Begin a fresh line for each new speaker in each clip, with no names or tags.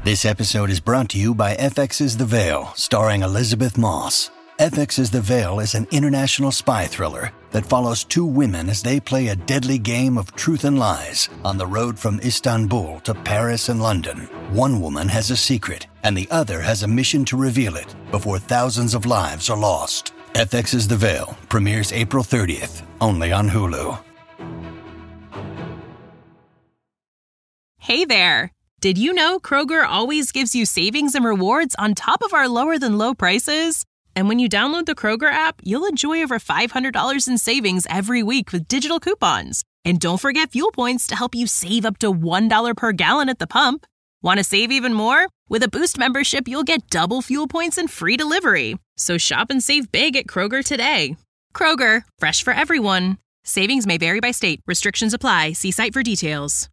This episode is brought to you by FX's The Veil, starring Elizabeth Moss. FX's The Veil is an international spy thriller that follows two women as they play a deadly game of truth and lies on the road from Istanbul to Paris and London. One woman has a secret, and the other has a mission to reveal it before thousands of lives are lost. FX's The Veil premieres April 30th, only on Hulu.
Hey there! Did you know Kroger always gives you savings and rewards on top of our lower-than-low prices? And when you download the Kroger app, you'll enjoy over $500 in savings every week with digital coupons. And don't forget fuel points to help you save up to $1 per gallon at the pump. Want to save even more? With a Boost membership, you'll get double fuel points and free delivery. So shop and save big at Kroger today. Kroger, fresh for everyone. Savings may vary by state. Restrictions apply. See site for details.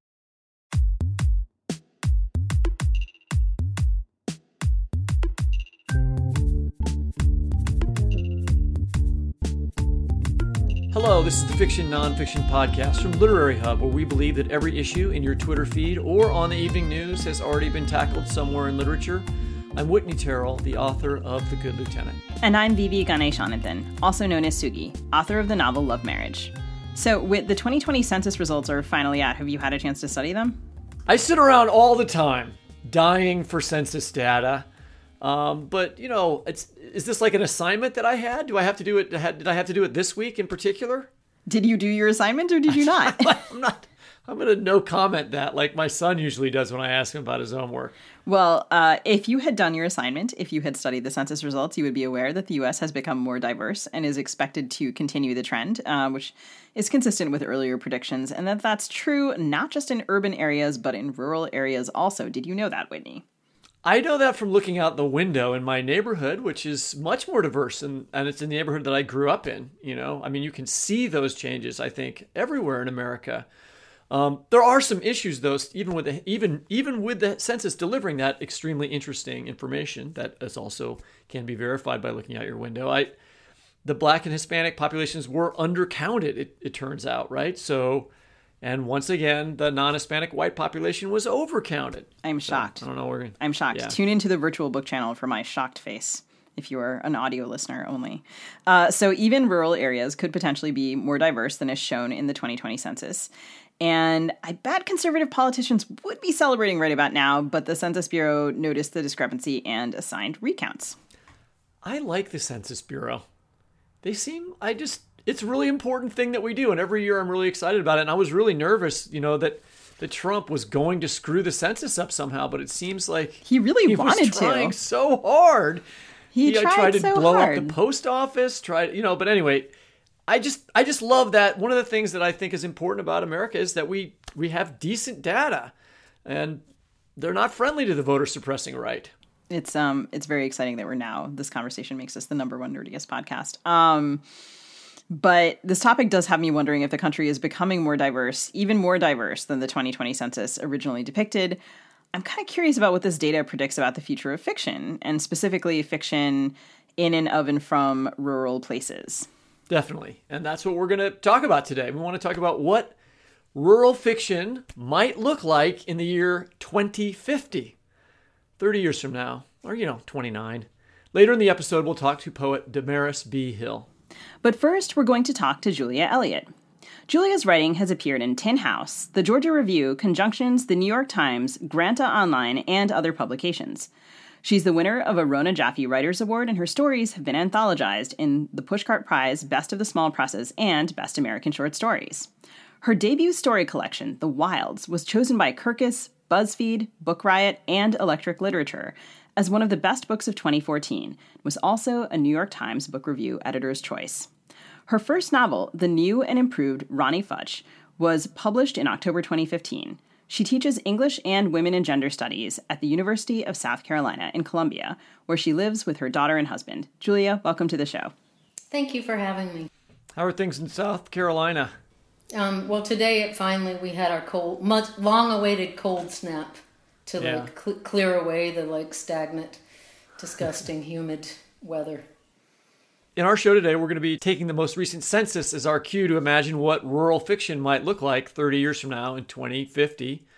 Hello, this is the Fiction Nonfiction Podcast from Literary Hub, where we believe that every issue in your Twitter feed or on the evening news has already been tackled somewhere in literature. I'm Whitney Terrell, the author of The Good Lieutenant.
And I'm Vivi Ganeshanathan, also known as Sugi, author of the novel Love Marriage. So, with the 2020 census results are finally out, have you had a chance to study them?
I sit around all the time, dying for census data. But, you know, is this like an assignment that I had? Do I have to do it? Did I have to do it this week in particular?
Did you do your assignment or did you not?
I'm going to no comment that like my son usually does when I ask him about his homework.
Well, if you had done your assignment, if you had studied the census results, you would be aware that the U.S. has become more diverse and is expected to continue the trend, which is consistent with earlier predictions, and that's true not just in urban areas, but in rural areas also. Did you know that, Whitney?
I know that from looking out the window in my neighborhood, which is much more diverse, and it's in the neighborhood that I grew up in. You know, I mean, you can see those changes, I think, everywhere in America. There are some issues, though, even with the census delivering that extremely interesting information that is also can be verified by looking out your window. The Black and Hispanic populations were undercounted, it turns out, right? So. And once again, the non-Hispanic white population was overcounted.
I'm shocked.
I don't know.
I'm shocked.
Yeah.
Tune into the virtual book channel for my shocked face, if you are an audio listener only. So even rural areas could potentially be more diverse than is shown in the 2020 census. And I bet conservative politicians would be celebrating right about now, but the Census Bureau noticed the discrepancy and assigned recounts.
I like the Census Bureau. It's a really important thing that we do, and every year I'm really excited about it. And I was really nervous, you know, that Trump was going to screw the census up somehow, but it seems like
he really wanted
was trying so hard.
He tried
to
so
blow
hard.
up the post office. But anyway, I just love that. One of the things that I think is important about America is that we have decent data, and they're not friendly to the voter suppressing right.
It's very exciting that this conversation makes us the number one nerdiest podcast. But this topic does have me wondering if the country is becoming more diverse, even more diverse than the 2020 census originally depicted. I'm kind of curious about what this data predicts about the future of fiction, and specifically fiction in and of and from rural places.
Definitely. And that's what we're going to talk about today. We want to talk about what rural fiction might look like in the year 2050, 30 years from now, or, 29. Later in the episode, we'll talk to poet Damaris B. Hill.
But first, we're going to talk to Julia Elliott. Julia's writing has appeared in Tin House, the Georgia Review, Conjunctions, the New York Times, Granta Online, and other publications. She's the winner of a Rona Jaffe Writers Award, and her stories have been anthologized in the Pushcart Prize, Best of the Small Presses, and Best American Short Stories. Her debut story collection, The Wilds, was chosen by Kirkus, BuzzFeed, Book Riot, and Electric Literature as one of the best books of 2014, was also a New York Times Book Review editor's choice. Her first novel, The New and Improved Ronnie Futch, was published in October 2015. She teaches English and Women and Gender Studies at the University of South Carolina in Columbia, where she lives with her daughter and husband. Julia, welcome to the show.
Thank you for having me.
How are things in South Carolina?
Well, today we had our long-awaited cold snap to clear away the stagnant, disgusting, humid weather.
In our show today, we're going to be taking the most recent census as our cue to imagine what rural fiction might look like 30 years from now in 2050.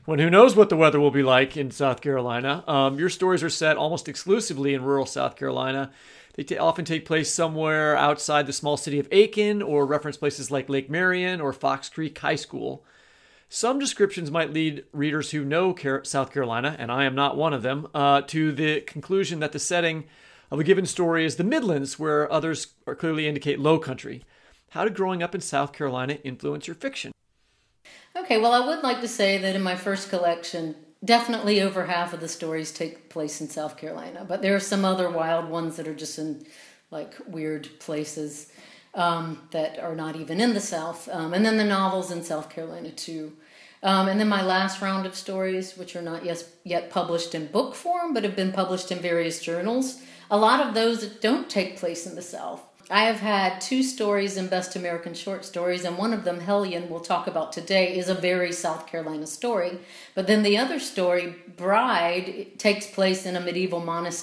when who knows what the weather will be like in South Carolina. Your stories are set almost exclusively in rural South Carolina. They often take place somewhere outside the small city of Aiken or reference places like Lake Marion or Fox Creek High School. Some descriptions might lead readers who know South Carolina, and I am not one of them, to the conclusion that the setting of a given story is the Midlands, where others clearly indicate low country. How did growing up in South Carolina influence your fiction?
Okay, well, I would like to say that in my first collection, definitely over half of the stories take place in South Carolina, but there are some other wild ones that are just in like weird places that are not even in the South. And then the novels in South Carolina too. And then my last round of stories, which are not yet published in book form, but have been published in various journals. A lot of those don't take place in the South. I have had 2 stories in Best American Short Stories, and one of them, Hellion, we'll talk about today, is a very South Carolina story. But then the other story, Bride, takes place in a medieval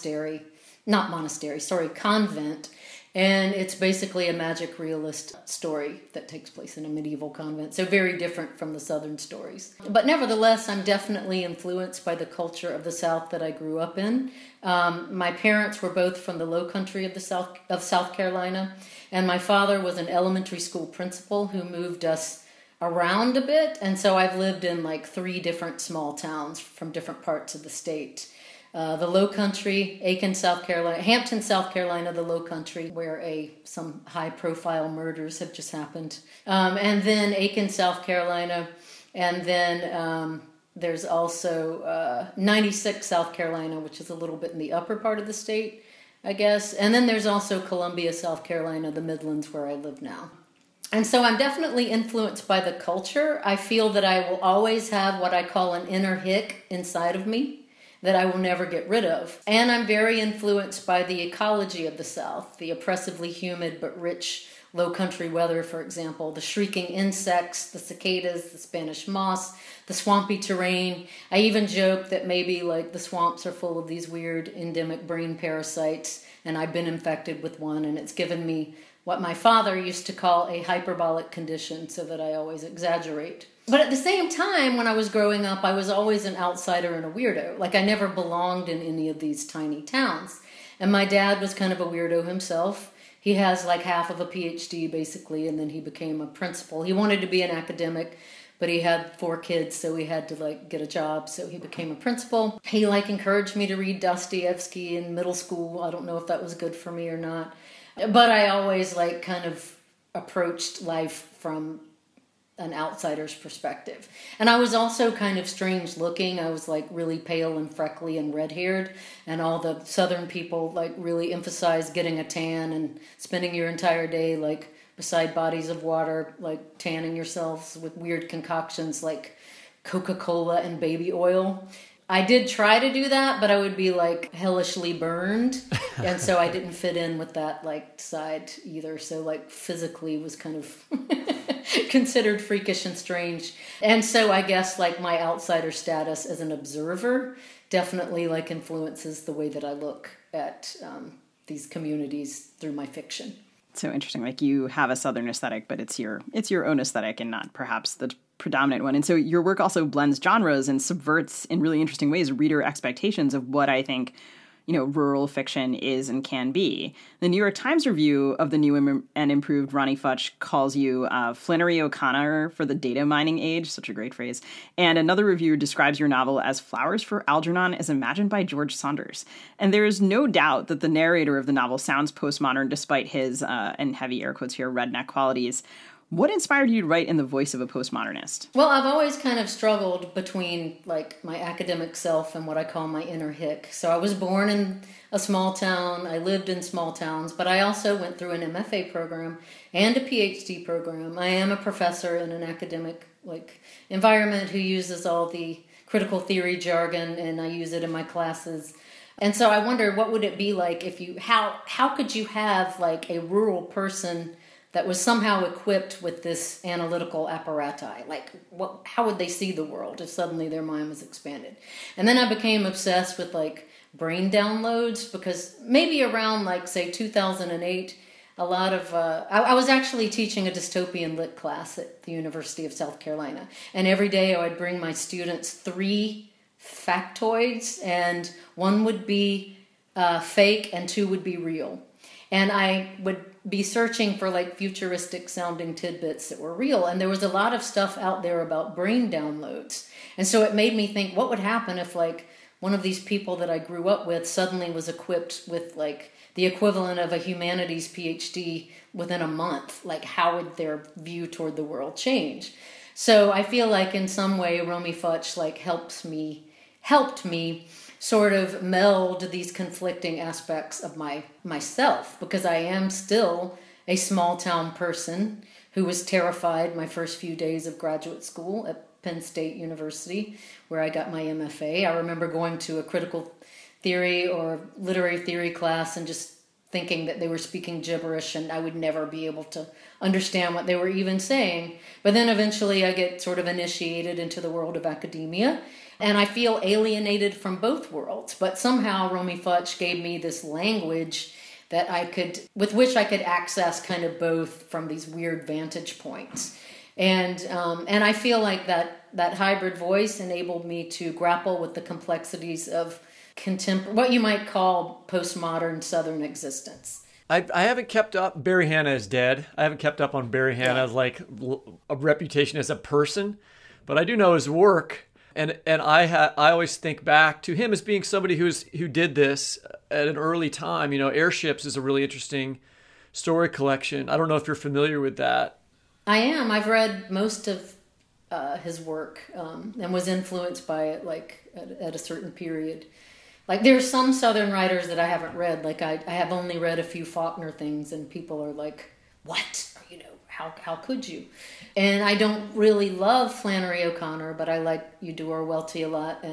convent. And it's basically a magic realist story that takes place in a medieval convent. So very different from the Southern stories. But nevertheless, I'm definitely influenced by the culture of the South that I grew up in. My parents were both from the low country of South Carolina. And my father was an elementary school principal who moved us around a bit. And so I've lived in like 3 different small towns from different parts of the state. The Low Country, Aiken, South Carolina, Hampton, South Carolina, the Low Country, where some high-profile murders have just happened. And then Aiken, South Carolina, and then there's also 96, South Carolina, which is a little bit in the upper part of the state, I guess. And then there's also Columbia, South Carolina, the Midlands, where I live now. And so I'm definitely influenced by the culture. I feel that I will always have what I call an inner hick inside of me that I will never get rid of. And I'm very influenced by the ecology of the South, the oppressively humid but rich low country weather, for example, the shrieking insects, the cicadas, the Spanish moss, the swampy terrain. I even joke that maybe like the swamps are full of these weird endemic brain parasites, and I've been infected with one, and it's given me what my father used to call a hyperbolic condition, so that I always exaggerate. But at the same time, when I was growing up, I was always an outsider and a weirdo. Like, I never belonged in any of these tiny towns. And my dad was kind of a weirdo himself. He has like half of a PhD, basically, and then he became a principal. He wanted to be an academic, but he had 4 kids, so he had to like get a job, so he became a principal. He like encouraged me to read Dostoevsky in middle school. I don't know if that was good for me or not. But I always like kind of approached life from an outsider's perspective. And I was also kind of strange looking. I was like really pale and freckly and red-haired, and all the Southern people like really emphasize getting a tan and spending your entire day like beside bodies of water, like tanning yourselves with weird concoctions like Coca-Cola and baby oil. I did try to do that, but I would be like hellishly burned. And so I didn't fit in with that like side either. So like physically was kind of considered freakish and strange. And so I guess like my outsider status as an observer definitely like influences the way that I look at these communities through my fiction.
So interesting. Like you have a Southern aesthetic, but it's your own aesthetic and not perhaps the predominant one. And so your work also blends genres and subverts in really interesting ways reader expectations of what I think, rural fiction is and can be. The New York Times review of the new and improved Ronnie Futch calls you Flannery O'Connor for the data mining age, such a great phrase. And another review describes your novel as Flowers for Algernon as imagined by George Saunders. And there is no doubt that the narrator of the novel sounds postmodern despite his, and heavy air quotes here, redneck qualities. What inspired you to write in the voice of a postmodernist?
Well, I've always kind of struggled between like my academic self and what I call my inner hick. So I was born in a small town. I lived in small towns, but I also went through an MFA program and a PhD program. I am a professor in an academic like environment who uses all the critical theory jargon, and I use it in my classes. And so I wondered, what would it be like if how could you have like a rural person that was somehow equipped with this analytical apparatus? Like, how would they see the world if suddenly their mind was expanded? And then I became obsessed with, like, brain downloads, because maybe around, like, say, 2008, a lot of I was actually teaching a dystopian lit class at the University of South Carolina, and every day I would bring my students 3 factoids, and 1 would be fake and 2 would be real, and I would be searching for like futuristic sounding tidbits that were real, and there was a lot of stuff out there about brain downloads, and so it made me think, what would happen if like one of these people that I grew up with suddenly was equipped with like the equivalent of a humanities PhD within a month? Like, how would their view toward the world change? So I feel like in some way Romy Futch like helped me sort of meld these conflicting aspects of myself, because I am still a small town person who was terrified my first few days of graduate school at Penn State University, where I got my MFA. I remember going to a critical theory or literary theory class and just thinking that they were speaking gibberish and I would never be able to understand what they were even saying. But then eventually I get sort of initiated into the world of academia, and I feel alienated from both worlds. But somehow Romy Futch gave me this language that with which I could access kind of both from these weird vantage points. And I feel like that hybrid voice enabled me to grapple with the complexities of what you might call postmodern Southern existence.
I haven't kept up. Barry Hannah is dead. I haven't kept up on Barry Hannah's like a reputation as a person, but I do know his work, and I always think back to him as being somebody who did this at an early time. You know, Airships is a really interesting story collection. I don't know if you're familiar with that.
I am. I've read most of his work and was influenced by it, like at a certain period. Like, there's some Southern writers that I haven't read. Like, I have only read a few Faulkner things, and people are like, "What? You know, how could you?" And I don't really love Flannery O'Connor, but I like Eudora Welty a lot,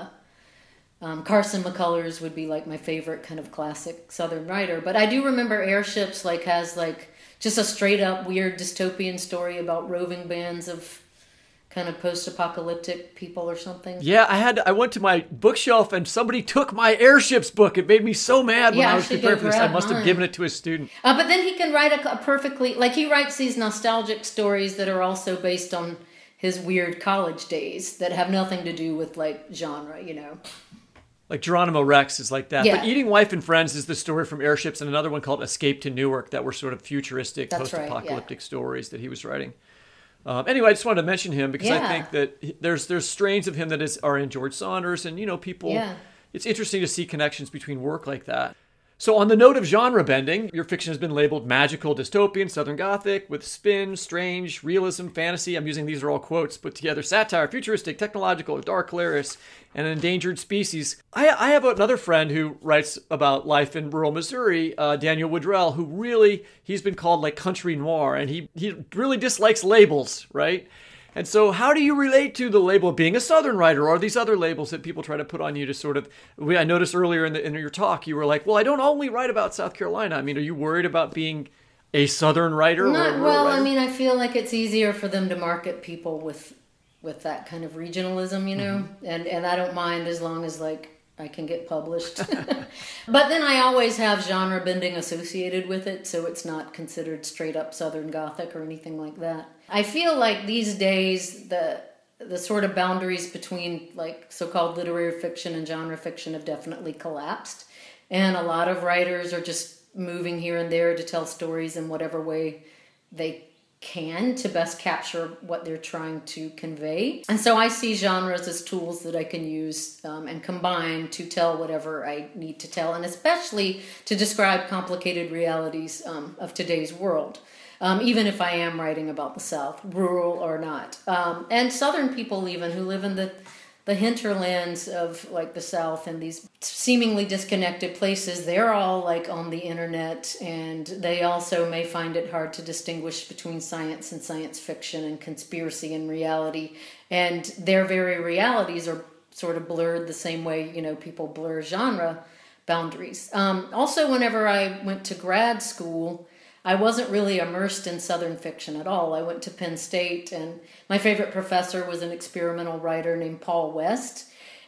and Carson McCullers would be like my favorite kind of classic Southern writer. But I do remember Airships like has like just a straight up weird dystopian story about roving bands of kind of post-apocalyptic people or something.
Yeah, I went to my bookshelf and somebody took my Airships book. It made me so mad when I was preparing for this. I must have given it to a student.
But then he can write a perfectly, like he writes these nostalgic stories that are also based on his weird college days that have nothing to do with like genre, you know.
Like Geronimo Rex is like that.
Yeah.
But Eating Wife and Friends is the story from Airships, and another one called Escape to Newark that were sort of futuristic, post-apocalyptic stories that he was writing. Anyway, I just wanted to mention him because I think that there's strains of him that are in George Saunders, and, you know, people. Yeah. It's interesting to see connections between work like that. So on the note of genre bending, your fiction has been labeled magical, dystopian, Southern Gothic, with spin, strange, realism, fantasy. I'm using these are all quotes put together. Satire, futuristic, technological, dark, hilarious, and an endangered species. I have another friend who writes about life in rural Missouri, Daniel Woodrell, who he's been called like country noir, and he really dislikes labels, right? And so how do you relate to the label of being a Southern writer, or these other labels that people try to put on you to sort of... I noticed earlier in your talk, you were like, well, I don't only write about South Carolina. I mean, are you worried about being a Southern writer?
Well, I mean, I feel like it's easier for them to market people with that kind of regionalism, you know? Mm-hmm. And I don't mind as long as, like, I can get published. But then I always have genre bending associated with it, so it's not considered straight up Southern Gothic or anything like that. I feel like these days the sort of boundaries between like so-called literary fiction and genre fiction have definitely collapsed, and a lot of writers are just moving here and there to tell stories in whatever way they can to best capture what they're trying to convey. And so I see genres as tools that I can use and combine to tell whatever I need to tell, and especially to describe complicated realities of today's world. Even if I am writing about the South, rural or not. And Southern people even who live in the hinterlands of like the South and these seemingly disconnected places, they're all like on the internet, and they also may find it hard to distinguish between science and science fiction and conspiracy and reality. And their very realities are sort of blurred the same way, you know, people blur genre boundaries. Also, whenever I went to grad school, I wasn't really immersed in Southern fiction at all. I went to Penn State, and my favorite professor was an experimental writer named Paul West.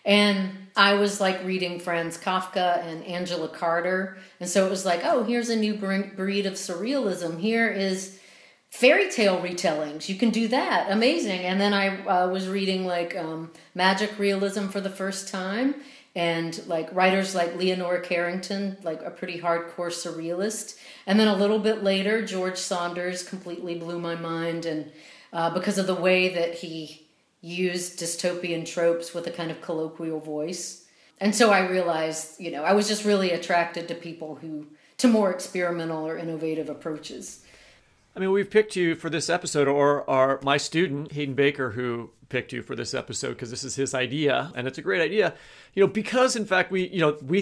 And I was like reading Franz Kafka and Angela Carter. And so it was like, oh, here's a new breed of surrealism. Here is fairy tale retellings. You can do that. Amazing. And then I was reading like magic realism for the first time. And like writers like Leonora Carrington, like a pretty hardcore surrealist. And then a little bit later, George Saunders completely blew my mind. And because of the way that he used dystopian tropes with a kind of colloquial voice. And so I realized, I was just really attracted to people to more experimental or innovative approaches.
I mean, we've picked you for this episode, or my student, Hayden Baker, who picked you for this episode because this is his idea, and it's a great idea, because in fact I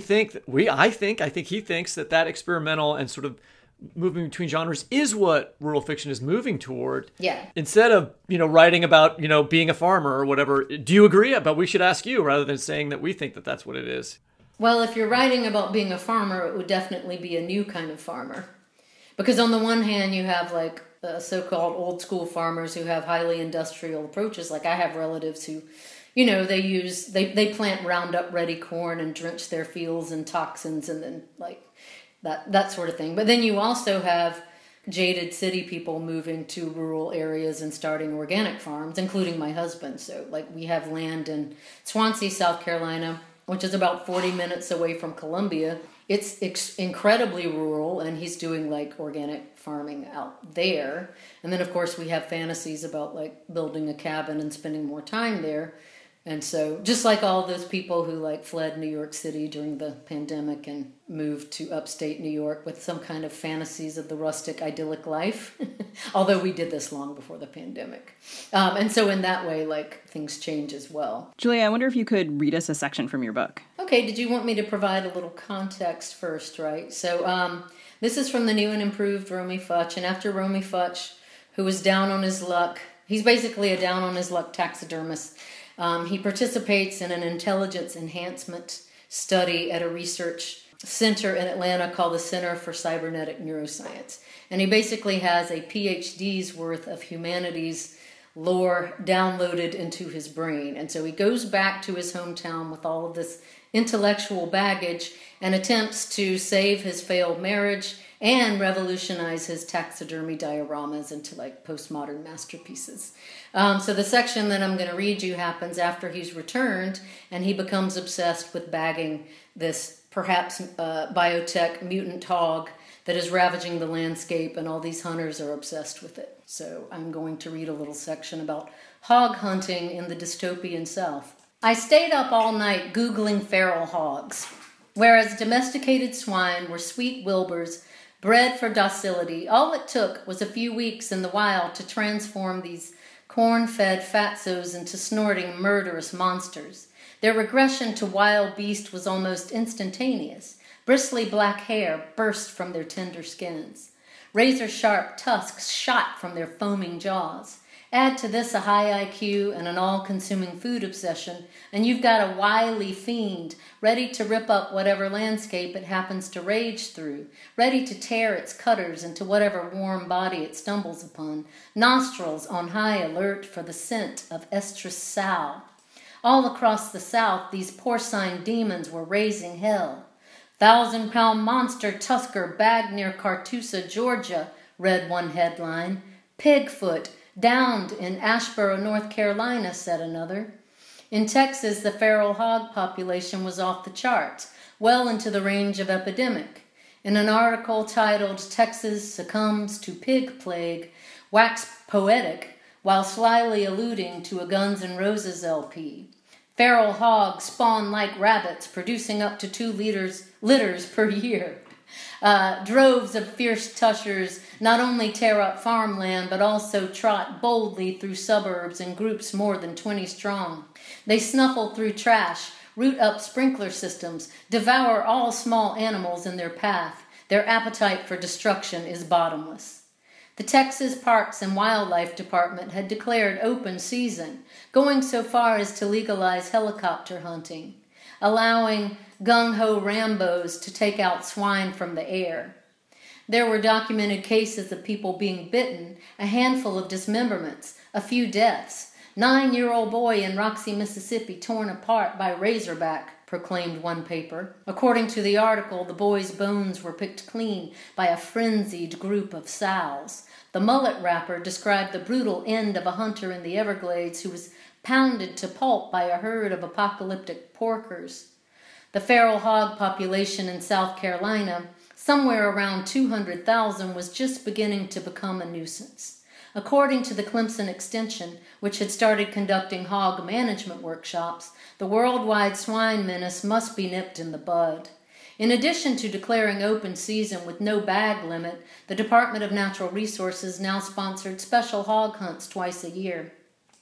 think he thinks that experimental and sort of moving between genres is what rural fiction is moving toward.
Yeah.
Instead of, writing about, being a farmer or whatever, do you agree? But we should ask you rather than saying that we think that that's what it is.
Well, if you're writing about being a farmer, it would definitely be a new kind of farmer. Because on the one hand, you have like so-called old school farmers who have highly industrial approaches. Like I have relatives who, they plant Roundup ready corn and drench their fields in toxins and then like that sort of thing. But then you also have jaded city people moving to rural areas and starting organic farms, including my husband. So like we have land in Swansea, South Carolina, which is about 40 minutes away from Columbia. It's incredibly rural, and he's doing like organic farming out there. And then of course we have fantasies about like building a cabin and spending more time there. And so just like all those people who like fled New York City during the pandemic and moved to upstate New York with some kind of fantasies of the rustic idyllic life, although we did this long before the pandemic. And so in that way, like things change as well.
Julia, I wonder if you could read us a section from your book.
Okay, did you want me to provide a little context first, right? So this is from the new and improved Romy Futch. And after Romy Futch, who was down on his luck, he's basically a down on his luck taxidermist. He participates in an intelligence enhancement study at a research center in Atlanta called the Center for Cybernetic Neuroscience. And he basically has a PhD's worth of humanities lore downloaded into his brain. And so he goes back to his hometown with all of this intellectual baggage and attempts to save his failed marriage and revolutionize his taxidermy dioramas into like postmodern masterpieces. So the section that I'm going to read you happens after he's returned, and he becomes obsessed with bagging this perhaps biotech mutant hog that is ravaging the landscape, and all these hunters are obsessed with it. So I'm going to read a little section about hog hunting in the dystopian South. I stayed up all night Googling feral hogs. Whereas domesticated swine were sweet Wilburs, bred for docility, all it took was a few weeks in the wild to transform these corn-fed fatzos into snorting, murderous monsters. Their regression to wild beast was almost instantaneous. Bristly black hair burst from their tender skins. Razor-sharp tusks shot from their foaming jaws. Add to this a high IQ and an all-consuming food obsession, and you've got a wily fiend ready to rip up whatever landscape it happens to rage through, ready to tear its cutters into whatever warm body it stumbles upon, nostrils on high alert for the scent of estrus sow. All across the South, these porcine demons were raising hell. 1,000-pound monster tusker bagged near Cartusa, Georgia, read one headline. Pigfoot downed in Asheboro, North Carolina, said another. In Texas, the feral hog population was off the charts, well into the range of epidemic. In an article titled "Texas Succumbs to Pig Plague," waxed poetic while slyly alluding to a Guns N' Roses LP. Feral hogs spawn like rabbits, producing up to 2 litters per year. Droves of fierce tushers not only tear up farmland, but also trot boldly through suburbs in groups more than 20 strong. They snuffle through trash, root up sprinkler systems, devour all small animals in their path. Their appetite for destruction is bottomless. The Texas Parks and Wildlife Department had declared open season, going so far as to legalize helicopter hunting, allowing gung-ho Rambos to take out swine from the air. There were documented cases of people being bitten, a handful of dismemberments, a few deaths. 9-year-old boy in Roxy, Mississippi torn apart by razorback, proclaimed one paper. According to the article, the boy's bones were picked clean by a frenzied group of sows. The mullet rapper described the brutal end of a hunter in the Everglades who was pounded to pulp by a herd of apocalyptic porkers. The feral hog population in South Carolina, somewhere around 200,000, was just beginning to become a nuisance. According to the Clemson Extension, which had started conducting hog management workshops, the worldwide swine menace must be nipped in the bud. In addition to declaring open season with no bag limit, the Department of Natural Resources now sponsored special hog hunts twice a year.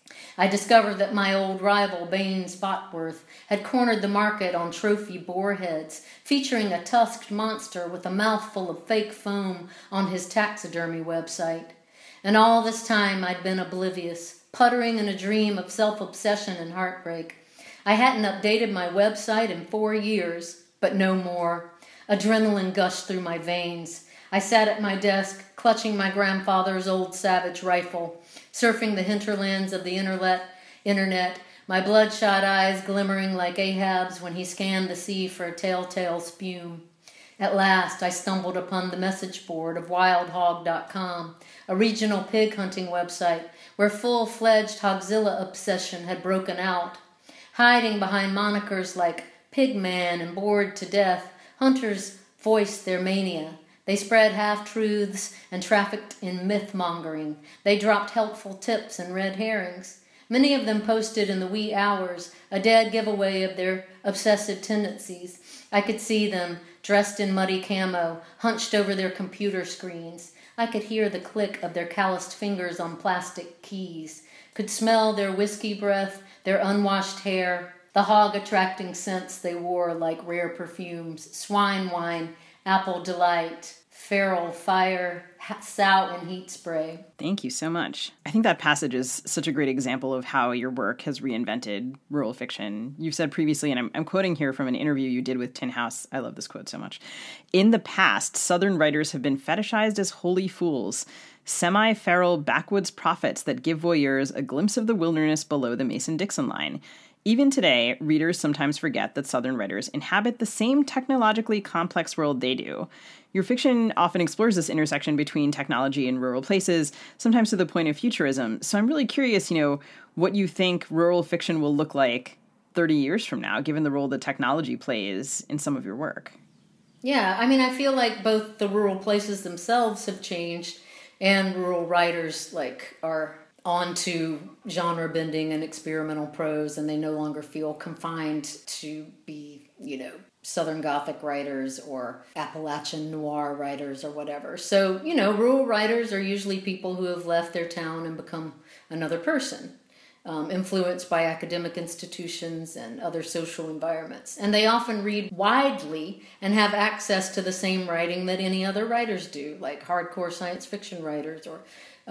I discovered that my old rival, Baines Botworth, had cornered the market on trophy boar heads, featuring a tusked monster with a mouthful of fake foam on his taxidermy website. And all this time I'd been oblivious, puttering in a dream of self-obsession and heartbreak. I hadn't updated my website in 4 years, but no more. Adrenaline gushed through my veins. I sat at my desk, clutching my grandfather's old Savage rifle, surfing the hinterlands of the internet, my bloodshot eyes glimmering like Ahab's when he scanned the sea for a telltale spume. At last, I stumbled upon the message board of wildhog.com, a regional pig hunting website where full-fledged Hogzilla obsession had broken out. Hiding behind monikers like Pigman and Bored to Death, hunters voiced their mania. They spread half-truths and trafficked in myth-mongering. They dropped helpful tips and red herrings. Many of them posted in the wee hours, a dead giveaway of their obsessive tendencies. I could see them, dressed in muddy camo, hunched over their computer screens. I could hear the click of their calloused fingers on plastic keys, could smell their whiskey breath, their unwashed hair, the hog-attracting scents they wore like rare perfumes, swine wine, apple delight, feral fire, sow and heat spray.
Thank you so much. I think that passage is such a great example of how your work has reinvented rural fiction. You've said previously, and I'm quoting here from an interview you did with Tin House. I love this quote so much. In the past, Southern writers have been fetishized as holy fools, semi-feral backwoods prophets that give voyeurs a glimpse of the wilderness below the Mason-Dixon line. Even today, readers sometimes forget that Southern writers inhabit the same technologically complex world they do. Your fiction often explores this intersection between technology and rural places, sometimes to the point of futurism. So I'm really curious, what you think rural fiction will look like 30 years from now, given the role that technology plays in some of your work.
Yeah, I feel like both the rural places themselves have changed and rural writers are onto genre bending and experimental prose, and they no longer feel confined to be, Southern Gothic writers or Appalachian noir writers or whatever. So, rural writers are usually people who have left their town and become another person, influenced by academic institutions and other social environments. And they often read widely and have access to the same writing that any other writers do, like hardcore science fiction writers or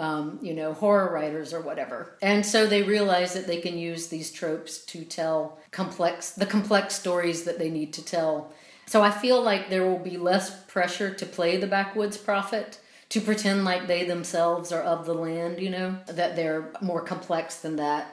horror writers or whatever. And so they realize that they can use these tropes to tell the complex stories that they need to tell. So I feel like there will be less pressure to play the backwoods prophet, to pretend like they themselves are of the land, that they're more complex than that.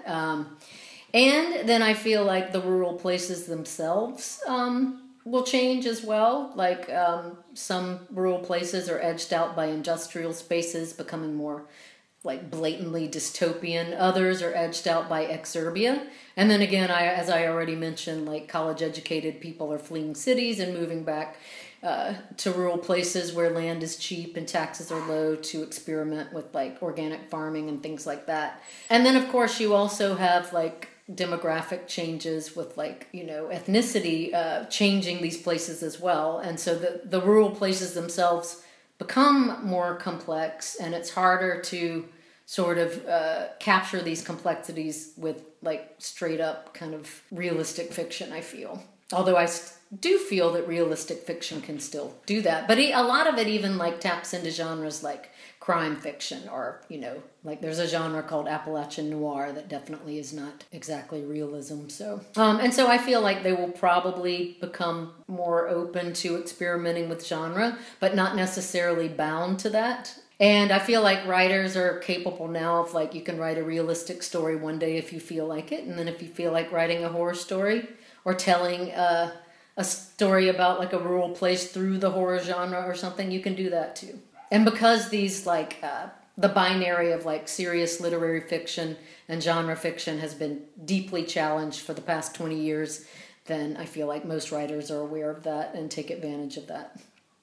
And then I feel like the rural places themselves will change as well. Some rural places are edged out by industrial spaces, becoming more blatantly dystopian. Others are edged out by exurbia. And then again, as I already mentioned, college-educated people are fleeing cities and moving back to rural places where land is cheap and taxes are low to experiment with organic farming and things like that. And then of course you also have demographic changes with ethnicity changing these places as well. And so the rural places themselves become more complex, and it's harder to sort of capture these complexities with straight up kind of realistic fiction, I feel. Although I do feel that realistic fiction can still do that. But a lot of it even taps into genres like crime fiction, or there's a genre called Appalachian noir that definitely is not exactly realism. So and so I feel like they will probably become more open to experimenting with genre, but not necessarily bound to that. And I feel like writers are capable now of, like, you can write a realistic story one day if you feel like it, and then if you feel like writing a horror story or telling a story about, like, a rural place through the horror genre or something, you can do that too. And because these, like, the binary of, like, serious literary fiction and genre fiction has been deeply challenged for the past 20 years, then I feel like most writers are aware of that and take advantage of that.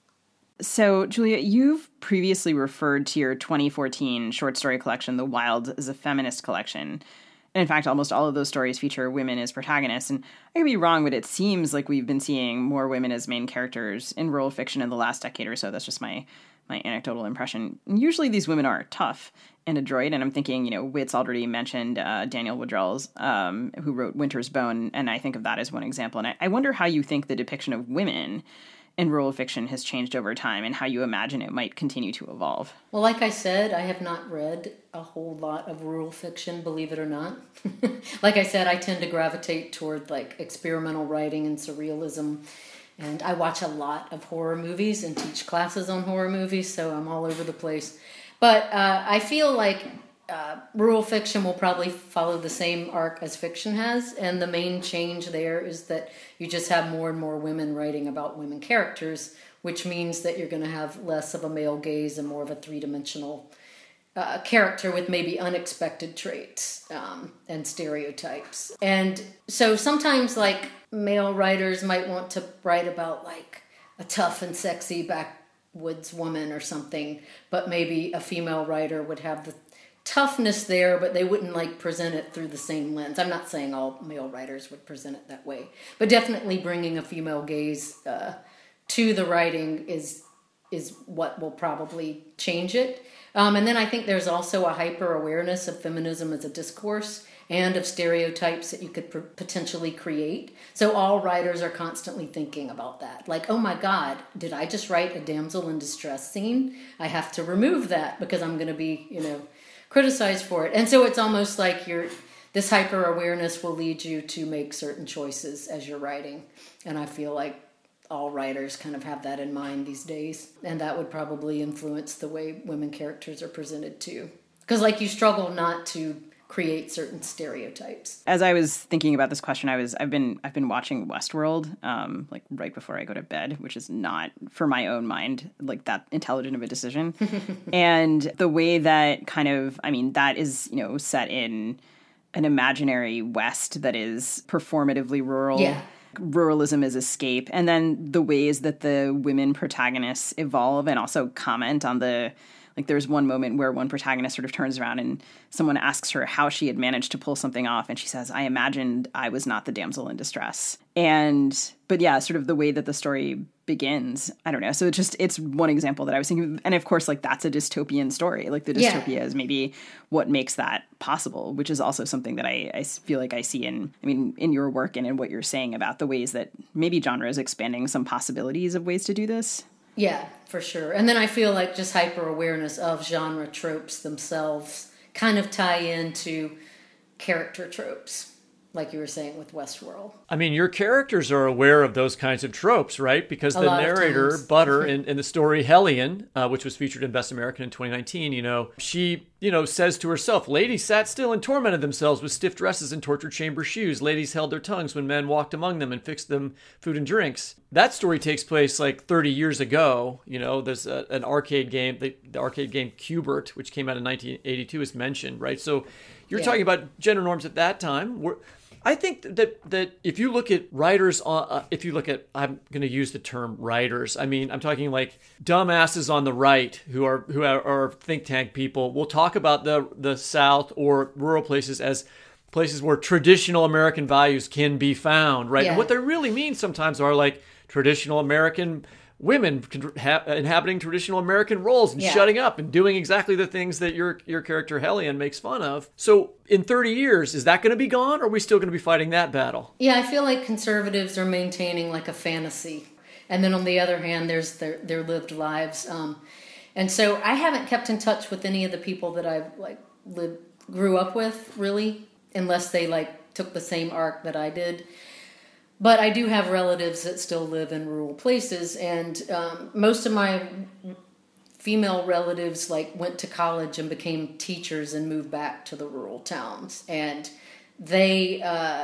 So, Julia, you've previously referred to your 2014 short story collection, The Wild, as a feminist collection. And in fact, almost all of those stories feature women as protagonists. And I could be wrong, but it seems like we've been seeing more women as main characters in rural fiction in the last decade or so. That's just my anecdotal impression. And usually these women are tough and adroit. And I'm thinking, Witt's already mentioned Danielle Woodrell's, who wrote Winter's Bone. And I think of that as one example. And I wonder how you think the depiction of women in rural fiction has changed over time and how you imagine it might continue to evolve.
Well, like I said, I have not read a whole lot of rural fiction, believe it or not. Like I said, I tend to gravitate toward, like, experimental writing and surrealism. And I watch a lot of horror movies and teach classes on horror movies, so I'm all over the place. But I feel like rural fiction will probably follow the same arc as fiction has, and the main change there is that you just have more and more women writing about women characters, which means that you're going to have less of a male gaze and more of a three-dimensional character with maybe unexpected traits and stereotypes. And so sometimes, like, male writers might want to write about, like, a tough and sexy backwoods woman or something, but maybe a female writer would have the toughness there, but they wouldn't, like, present it through the same lens. I'm not saying all male writers would present it that way, but definitely bringing a female gaze to the writing is what will probably change it. And then I think there's also a hyper-awareness of feminism as a discourse and of stereotypes that you could potentially create. So all writers are constantly thinking about that. Like, oh my God, did I just write a damsel in distress scene? I have to remove that because I'm going to be, criticized for it. And so it's almost like this hyper-awareness will lead you to make certain choices as you're writing. And I feel like all writers kind of have that in mind these days. And that would probably influence the way women characters are presented too. Because, like, you struggle not to create certain stereotypes.
As I was thinking about this question, I've been watching Westworld, like right before I go to bed, which is not, for my own mind, like that intelligent of a decision. And the way that that is, set in an imaginary West that is performatively rural.
Yeah.
Ruralism is escape. And then the ways that the women protagonists evolve and also comment on there's one moment where one protagonist sort of turns around and someone asks her how she had managed to pull something off. And she says, I imagined I was not the damsel in distress. But yeah, sort of the way that the story begins, I don't know. So it's one example that I was thinking. And of course, like, that's a dystopian story. Like, the dystopia is maybe what makes that possible, which is also something that I feel like I see in your work and in what you're saying about the ways that maybe genre is expanding some possibilities of ways to do this.
Yeah, for sure. And then I feel like just hyper-awareness of genre tropes themselves kind of tie into character tropes, like you were saying with Westworld.
I mean, your characters are aware of those kinds of tropes, right? Because the narrator, Butter, in the story Hellion, which was featured in Best American in 2019, she, says to herself, ladies sat still and tormented themselves with stiff dresses and torture chamber shoes. Ladies held their tongues when men walked among them and fixed them food and drinks. That story takes place like 30 years ago. There's an arcade game, the arcade game Q*bert, which came out in 1982, is mentioned, right? So you're talking about gender norms at that time. I think that if you look at writers, I'm going to use the term writers. I mean, I'm talking like dumbasses on the right who are think tank people. Will talk about the South or rural places as places where traditional American values can be found, right? Yeah. And what they really mean sometimes are like traditional American women inhabiting traditional American roles and shutting up and doing exactly the things that your character Hellion makes fun of. So in 30 years, is that going to be gone, or are we still going to be fighting that battle?
Yeah, I feel like conservatives are maintaining like a fantasy. And then on the other hand, there's their lived lives. And so I haven't kept in touch with any of the people that I've grew up with, really, unless they took the same arc that I did. But I do have relatives that still live in rural places, and most of my female relatives like went to college and became teachers and moved back to the rural towns. And they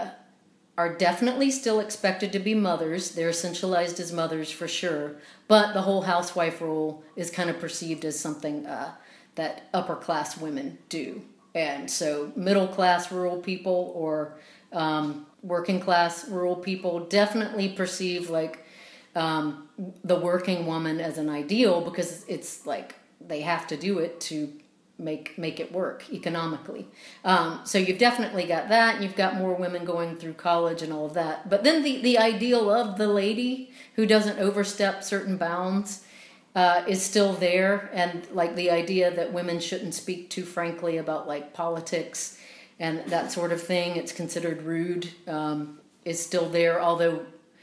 are definitely still expected to be mothers. They're essentialized as mothers for sure. But the whole housewife role is kind of perceived as something that upper class women do. And so middle class rural people or working class rural people definitely perceive like the working woman as an ideal, because it's like they have to do it to make it work economically. So you've definitely got that, and you've got more women going through college and all of that. But then the ideal of the lady who doesn't overstep certain bounds is still there, and like the idea that women shouldn't speak too frankly about like politics and that sort of thing, it's considered rude, is still there, although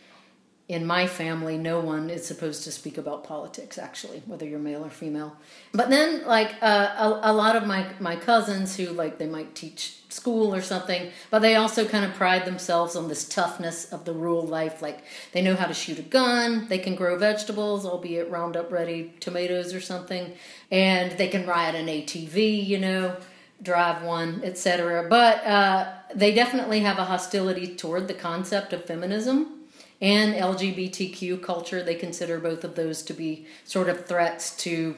in my family, no one is supposed to speak about politics, actually, whether you're male or female. But then, like, a lot of my cousins who, like, they might teach school or something, but they also kind of pride themselves on this toughness of the rural life. Like, they know how to shoot a gun, they can grow vegetables, albeit Roundup-ready tomatoes or something, and they can ride an ATV, you know, drive one, etc. But they definitely have a hostility toward the concept of feminism and LGBTQ culture. They consider both of those to be sort of threats to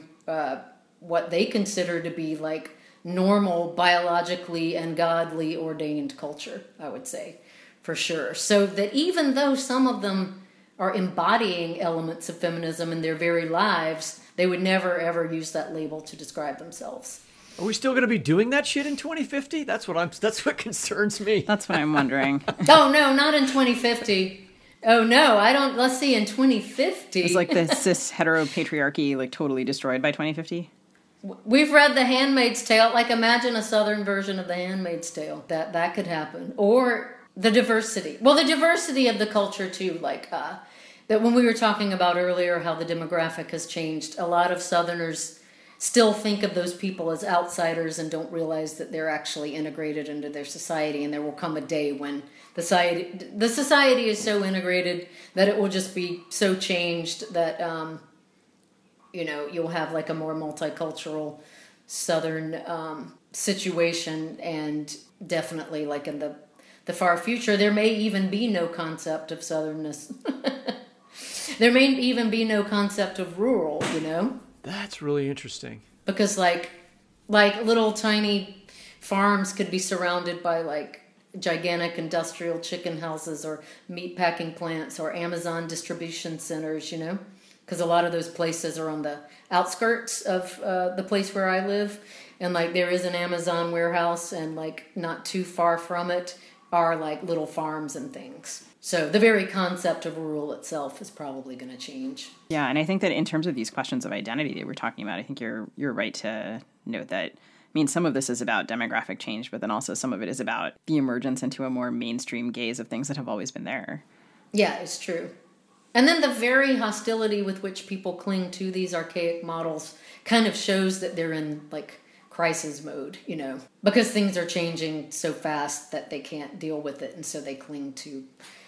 what they consider to be like normal, biologically and godly ordained culture, I would say, for sure. So that even though some of them are embodying elements of feminism in their very lives, they would never ever use that label to describe themselves.
Are we still going to be doing that shit in 2050? That's what concerns me.
That's what I'm wondering.
Oh no, not in 2050. Oh no, I don't. Let's see, in 2050.
It's like the cis hetero patriarchy, like totally destroyed by 2050.
We've read The Handmaid's Tale. Like, imagine a Southern version of The Handmaid's Tale. That could happen. Or the diversity. Well, the diversity of the culture too. Like that when we were talking about earlier, how the demographic has changed. A lot of Southerners still think of those people as outsiders and don't realize that they're actually integrated into their society. And there will come a day when the society is so integrated that it will just be so changed that, you know, you'll have like a more multicultural Southern situation. And definitely like in the far future, there may even be no concept of Southernness. There may even be no concept of rural, you know?
That's really interesting.
Because like little tiny farms could be surrounded by like gigantic industrial chicken houses or meat packing plants or Amazon distribution centers, you know? Because a lot of those places are on the outskirts of the place where I live. And like there is an Amazon warehouse, and like not too far from it are like little farms and things. So the very concept of rural itself is probably going to change.
Yeah, and I think that in terms of these questions of identity that we're talking about, I think you're right to note that, I mean, some of this is about demographic change, but then also some of it is about the emergence into a more mainstream gaze of things that have always been there.
Yeah, it's true. And then the very hostility with which people cling to these archaic models kind of shows that they're in like crisis mode, you know, because things are changing so fast that they can't deal with it, and so they cling to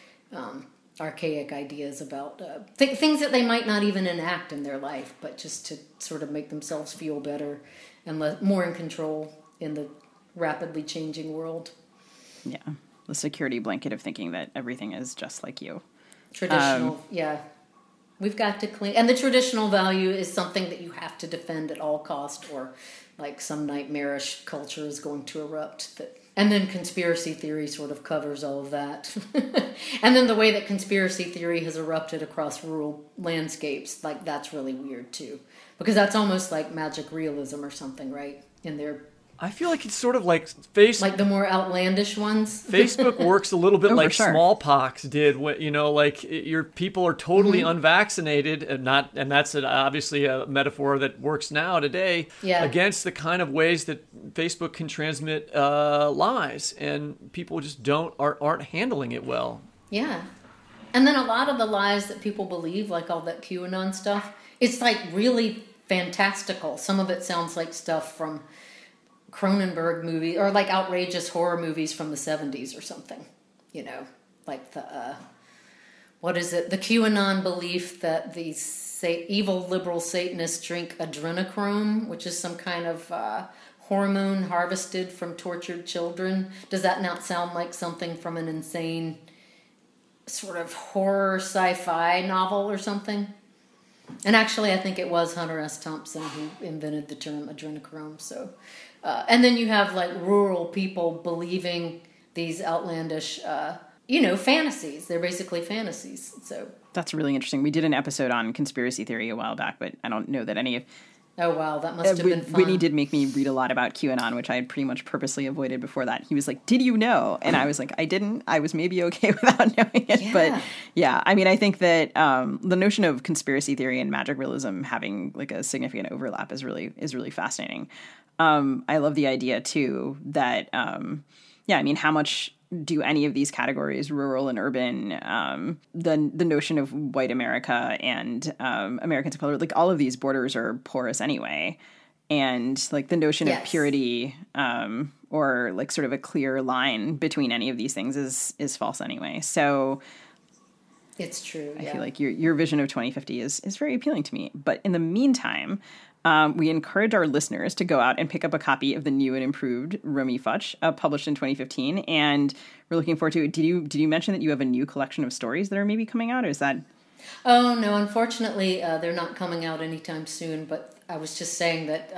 archaic ideas about things that they might not even enact in their life, but just to sort of make themselves feel better and more in control in the rapidly changing world.
Yeah, the security blanket of thinking that everything is just like you.
Traditional, yeah. We've got to cling. And the traditional value is something that you have to defend at all cost, or like some nightmarish culture is going to erupt. And then conspiracy theory sort of covers all of that. And then the way that conspiracy theory has erupted across rural landscapes, like that's really weird too. Because that's almost like magic realism or something, right? In their...
I feel like it's sort of like
like the more outlandish ones.
Facebook works a little bit like
sure.
smallpox did. You know, like your people are totally unvaccinated, and that's obviously a metaphor that works now today against the kind of ways that Facebook can transmit lies, and people just aren't handling it well.
Yeah, and then a lot of the lies that people believe, like all that QAnon stuff, it's like really fantastical. Some of it sounds like stuff from Cronenberg movie, or like outrageous horror movies from the 70s or something, you know, like the what is it? The QAnon belief that the evil liberal Satanists drink adrenochrome, which is some kind of hormone harvested from tortured children. Does that not sound like something from an insane sort of horror sci-fi novel or something? And actually, I think it was Hunter S. Thompson who invented the term adrenochrome. So, and then you have like rural people believing these outlandish, fantasies. They're basically fantasies. So
that's really interesting. We did an episode on conspiracy theory a while back, but I don't know that any of...
Oh, wow, that must have been fun.
Whitney did make me read a lot about QAnon, which I had pretty much purposely avoided before that. He was like, did you know? And I was like, I didn't. I was maybe okay without knowing it. Yeah. But yeah, I mean, I think that the notion of conspiracy theory and magic realism having like a significant overlap is really fascinating. I love the idea, too, that, how much do any of these categories, rural and urban, the notion of white America and Americans of color, like all of these borders are porous anyway. And like the notion of purity or like sort of a clear line between any of these things is false anyway. So
it's true.
I feel like your vision of 2050 is very appealing to me. But in the meantime, we encourage our listeners to go out and pick up a copy of the new and improved Rummy Futch, published in 2015. And we're looking forward to it. Did you mention that you have a new collection of stories that are maybe coming out? Or is that...
Oh, no, unfortunately, they're not coming out anytime soon. But I was just saying that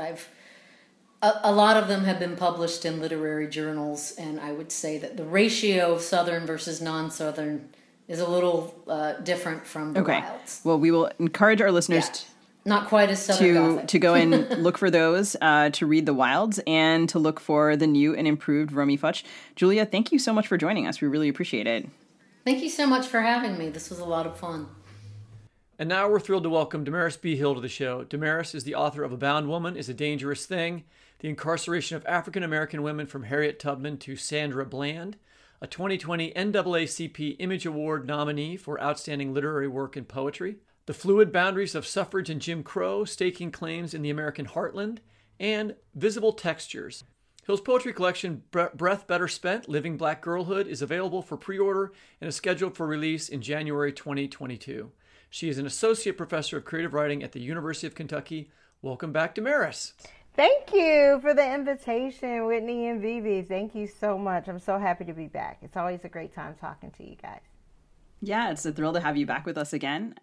a lot of them have been published in literary journals. And I would say that the ratio of Southern versus non-Southern is a little different from the wilds.
Well, we will encourage our listeners
not quite as Southern Gothic.
To go and look for those, to read the wilds, and to look for the new and improved Rummy Futch. Julia, thank you so much for joining us. We really appreciate it.
Thank you so much for having me. This was a lot of fun.
And now we're thrilled to welcome Damaris B. Hill to the show. Damaris is the author of A Bound Woman is a Dangerous Thing, The Incarceration of African American Women from Harriet Tubman to Sandra Bland, a 2020 NAACP Image Award nominee for Outstanding Literary Work in Poetry, The Fluid Boundaries of Suffrage and Jim Crow, Staking Claims in the American Heartland, and Visible Textures. Hill's poetry collection, Breath Better Spent, Living Black Girlhood, is available for pre-order and is scheduled for release in January 2022. She is an associate professor of creative writing at the University of Kentucky. Welcome back, Damaris.
Thank you for the invitation, Whitney and Vivi. Thank you so much. I'm so happy to be back. It's always a great time talking to you guys.
Yeah, it's a thrill to have you back with us again.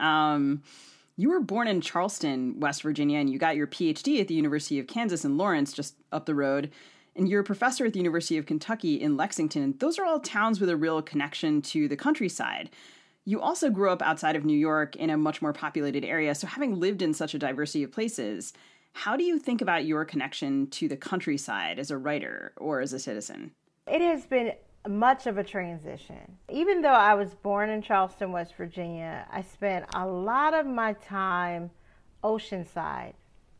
You were born in Charleston, West Virginia, and you got your PhD at the University of Kansas in Lawrence, just up the road. And you're a professor at the University of Kentucky in Lexington. Those are all towns with a real connection to the countryside. You also grew up outside of New York in a much more populated area. So having lived in such a diversity of places, how do you think about your connection to the countryside as a writer or as a citizen?
It has been much of a transition. Even though I was born in Charleston, West Virginia, I spent a lot of my time oceanside,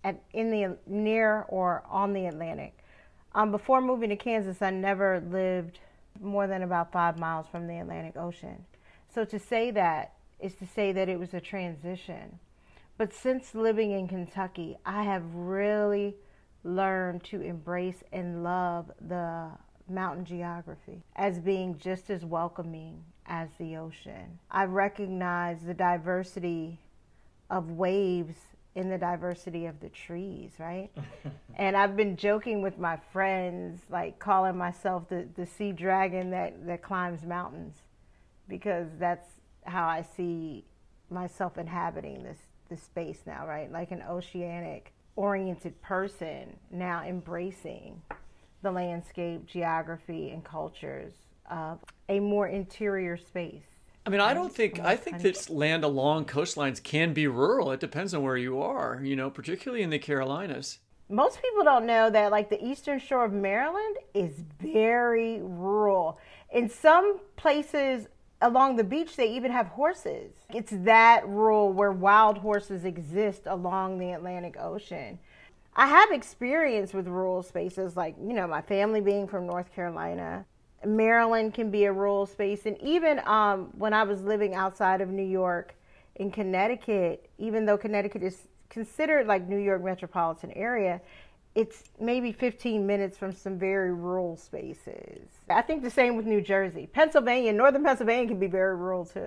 in the near or on the Atlantic. Before moving to Kansas, I never lived more than about 5 miles from the Atlantic Ocean. So to say that is to say that it was a transition. But since living in Kentucky, I have really learned to embrace and love the mountain geography as being just as welcoming as the ocean. I recognize the diversity of waves in the diversity of the trees, right? And I've been joking with my friends, like calling myself the sea dragon that climbs mountains, because that's how I see myself inhabiting this space now, right? Like an oceanic oriented person now embracing the landscape, geography, and cultures of a more interior space.
I mean, I think that land along coastlines can be rural. It depends on where you are, particularly in the Carolinas.
Most people don't know that, like, the eastern shore of Maryland is very rural. In some places along the beach, they even have horses. It's that rural where wild horses exist along the Atlantic Ocean. I have experience with rural spaces, like, my family being from North Carolina. Maryland can be a rural space. And even when I was living outside of New York in Connecticut, even though Connecticut is considered like New York metropolitan area, it's maybe 15 minutes from some very rural spaces. I think the same with New Jersey. Pennsylvania, northern Pennsylvania can be very rural too.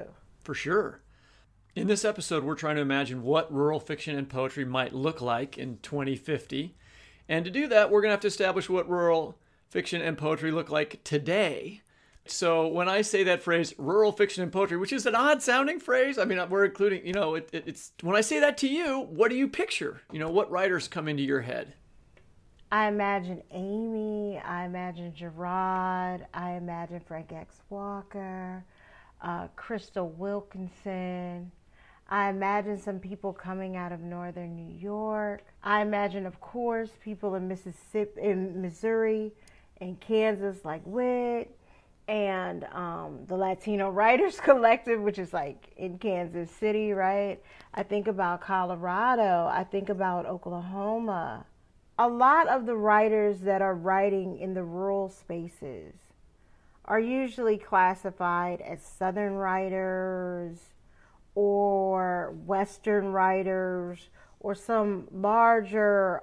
For sure. In this episode, we're trying to imagine what rural fiction and poetry might look like in 2050. And to do that, we're going to have to establish what rural fiction and poetry look like today. So when I say that phrase, rural fiction and poetry, which is an odd sounding phrase, I mean, we're including, it's when I say that to you, what do you picture? What writers come into your head?
I imagine Amy, I imagine Gerard, I imagine Frank X. Walker, Crystal Wilkinson. I imagine some people coming out of northern New York. I imagine, of course, people in Mississippi, in Missouri, and Kansas, like Wit, and the Latino Writers Collective, which is like in Kansas City, right? I think about Colorado. I think about Oklahoma. A lot of the writers that are writing in the rural spaces are usually classified as Southern writers or Western writers or some larger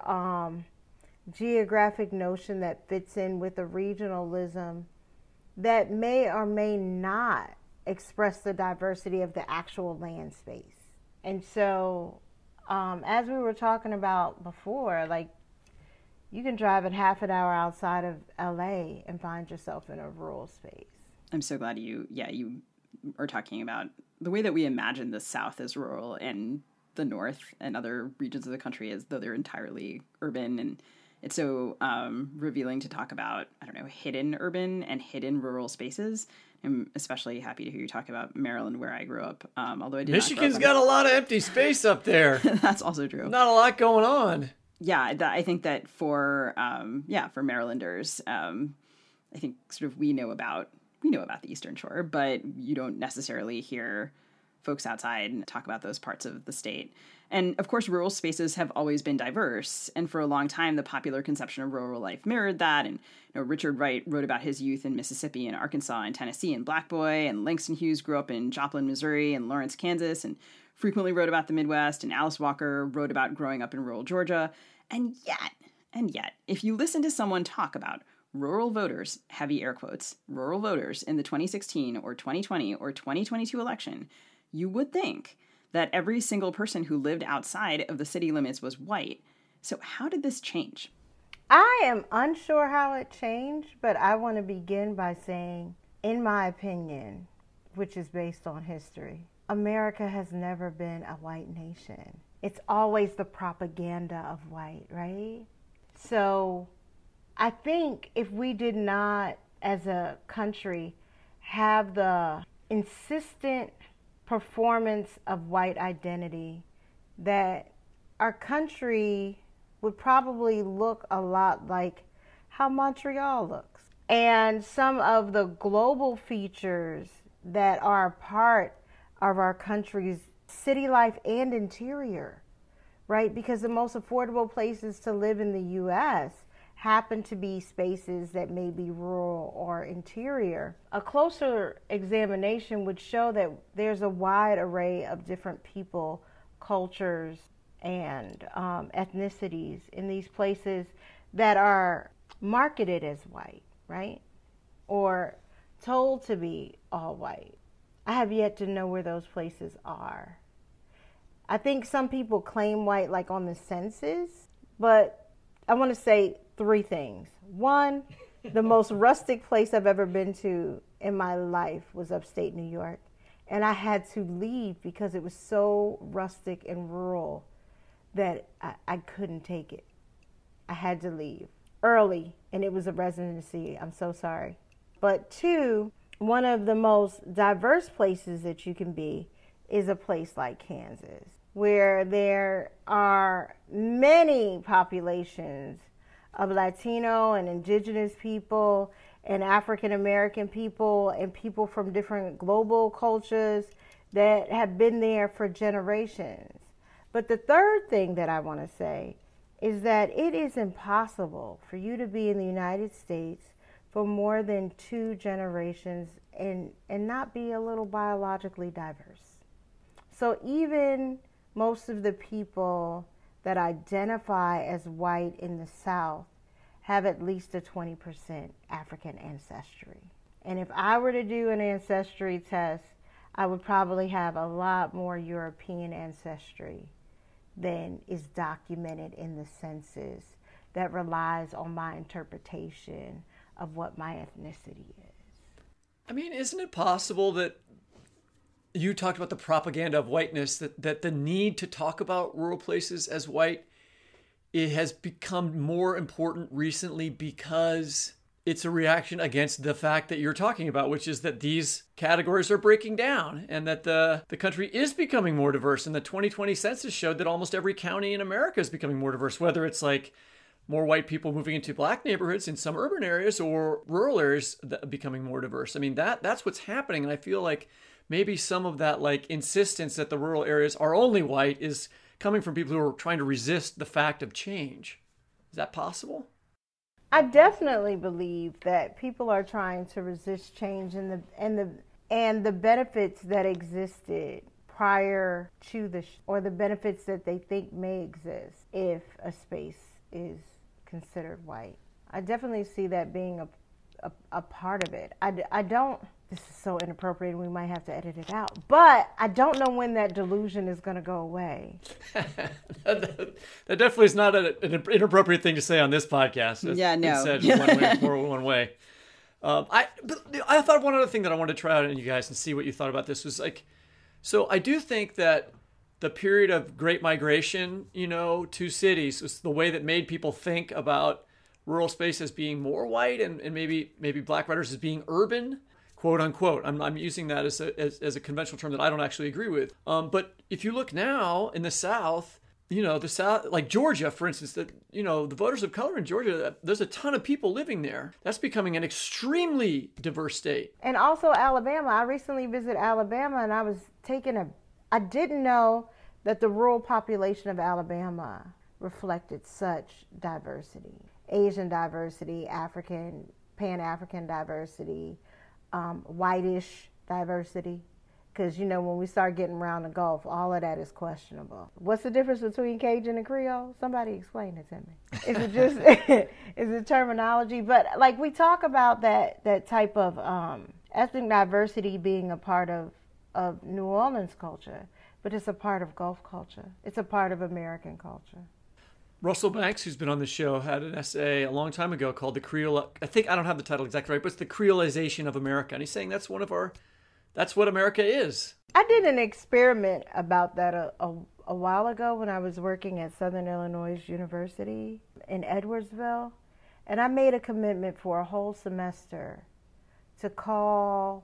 geographic notion that fits in with a regionalism that may or may not express the diversity of the actual land space. And so, as we were talking about before, like, you can drive at half an hour outside of LA and find yourself in a rural space.
I'm so glad you are talking about the way that we imagine the South as rural and the North and other regions of the country as though they're entirely urban. And it's so revealing to talk about, hidden urban and hidden rural spaces. I'm especially happy to hear you talk about Maryland, where I grew up. Although I did
Michigan's got a lot of empty space up there.
That's also true.
Not a lot going on.
Yeah, I think that for Marylanders, I think sort of we know about the Eastern Shore, but you don't necessarily hear folks outside talk about those parts of the state. And of course, rural spaces have always been diverse, and for a long time, the popular conception of rural life mirrored that. And Richard Wright wrote about his youth in Mississippi and Arkansas and Tennessee and Black Boy, and Langston Hughes grew up in Joplin, Missouri, and Lawrence, Kansas, and frequently wrote about the Midwest. And Alice Walker wrote about growing up in rural Georgia. And yet, if you listen to someone talk about rural voters, heavy air quotes, rural voters in the 2016 or 2020 or 2022 election, you would think that every single person who lived outside of the city limits was white. So how did this change?
I am unsure how it changed, but I want to begin by saying, in my opinion, which is based on history, America has never been a white nation. It's always the propaganda of white, right? So I think if we did not, as a country, have the insistent performance of white identity, that our country would probably look a lot like how Montreal looks. And some of the global features that are part of our country's city life and interior, right? Because the most affordable places to live in the U.S. happen to be spaces that may be rural or interior. A closer examination would show that there's a wide array of different people, cultures, and ethnicities in these places that are marketed as white, right? Or told to be all white. I have yet to know where those places are. I think some people claim white like on the census, but I want to say three things. One, the most rustic place I've ever been to in my life was upstate New York. And I had to leave because it was so rustic and rural that I couldn't take it. I had to leave early, and it was a residency. I'm so sorry. But two, one of the most diverse places that you can be is a place like Kansas, where there are many populations of Latino and indigenous people and African American people and people from different global cultures that have been there for generations. But the third thing that I want to say is that it is impossible for you to be in the United States for more than 2 generations and not be a little biologically diverse. So even most of the people that identify as white in the South have at least a 20% African ancestry. And if I were to do an ancestry test, I would probably have a lot more European ancestry than is documented in the census that relies on my interpretation of what my ethnicity is.
I mean, isn't it possible that you talked about the propaganda of whiteness, that the need to talk about rural places as white, it has become more important recently because it's a reaction against the fact that you're talking about, which is that these categories are breaking down and that the country is becoming more diverse. And the 2020 census showed that almost every county in America is becoming more diverse, whether it's like more white people moving into black neighborhoods in some urban areas or rural areas that becoming more diverse. I mean, that's what's happening. And I feel like maybe some of that like insistence that the rural areas are only white is coming from people who are trying to resist the fact of change. Is that possible?
I definitely believe that people are trying to resist change and the benefits that existed prior to or the benefits that they think may exist if a space is considered white. I definitely see that being a part of it. I don't. This is so inappropriate, we might have to edit it out. But I don't know when that delusion is going to go away.
That definitely is not an inappropriate thing to say on this podcast.
Yeah, no.
It said one way, more one way. I thought one other thing that I wanted to try out on you guys and see what you thought about this was like, so I do think that the period of great migration, to cities was the way that made people think about rural space as being more white and maybe black writers as being urban, quote unquote. I'm using that as a conventional term that I don't actually agree with. But if you look now in the South, the South, like Georgia, for instance, the voters of color in Georgia, there's a ton of people living there. That's becoming an extremely diverse state.
And also Alabama. I recently visited Alabama and I didn't know that the rural population of Alabama reflected such diversity. Asian diversity, Pan-African diversity, whitish diversity, because when we start getting around the Gulf, all of that is questionable. What's the difference between Cajun and Creole? Somebody explain it to me. Is it just is it terminology? But like we talk about that type of ethnic diversity being a part of New Orleans culture, but it's a part of Gulf culture. It's a part of American culture.
Russell Banks, who's been on the show, had an essay a long time ago called The Creole. I think I don't have the title exactly right, but it's the Creolization of America. And he's saying that's what America is.
I did an experiment about that a while ago when I was working at Southern Illinois University in Edwardsville. And I made a commitment for a whole semester to call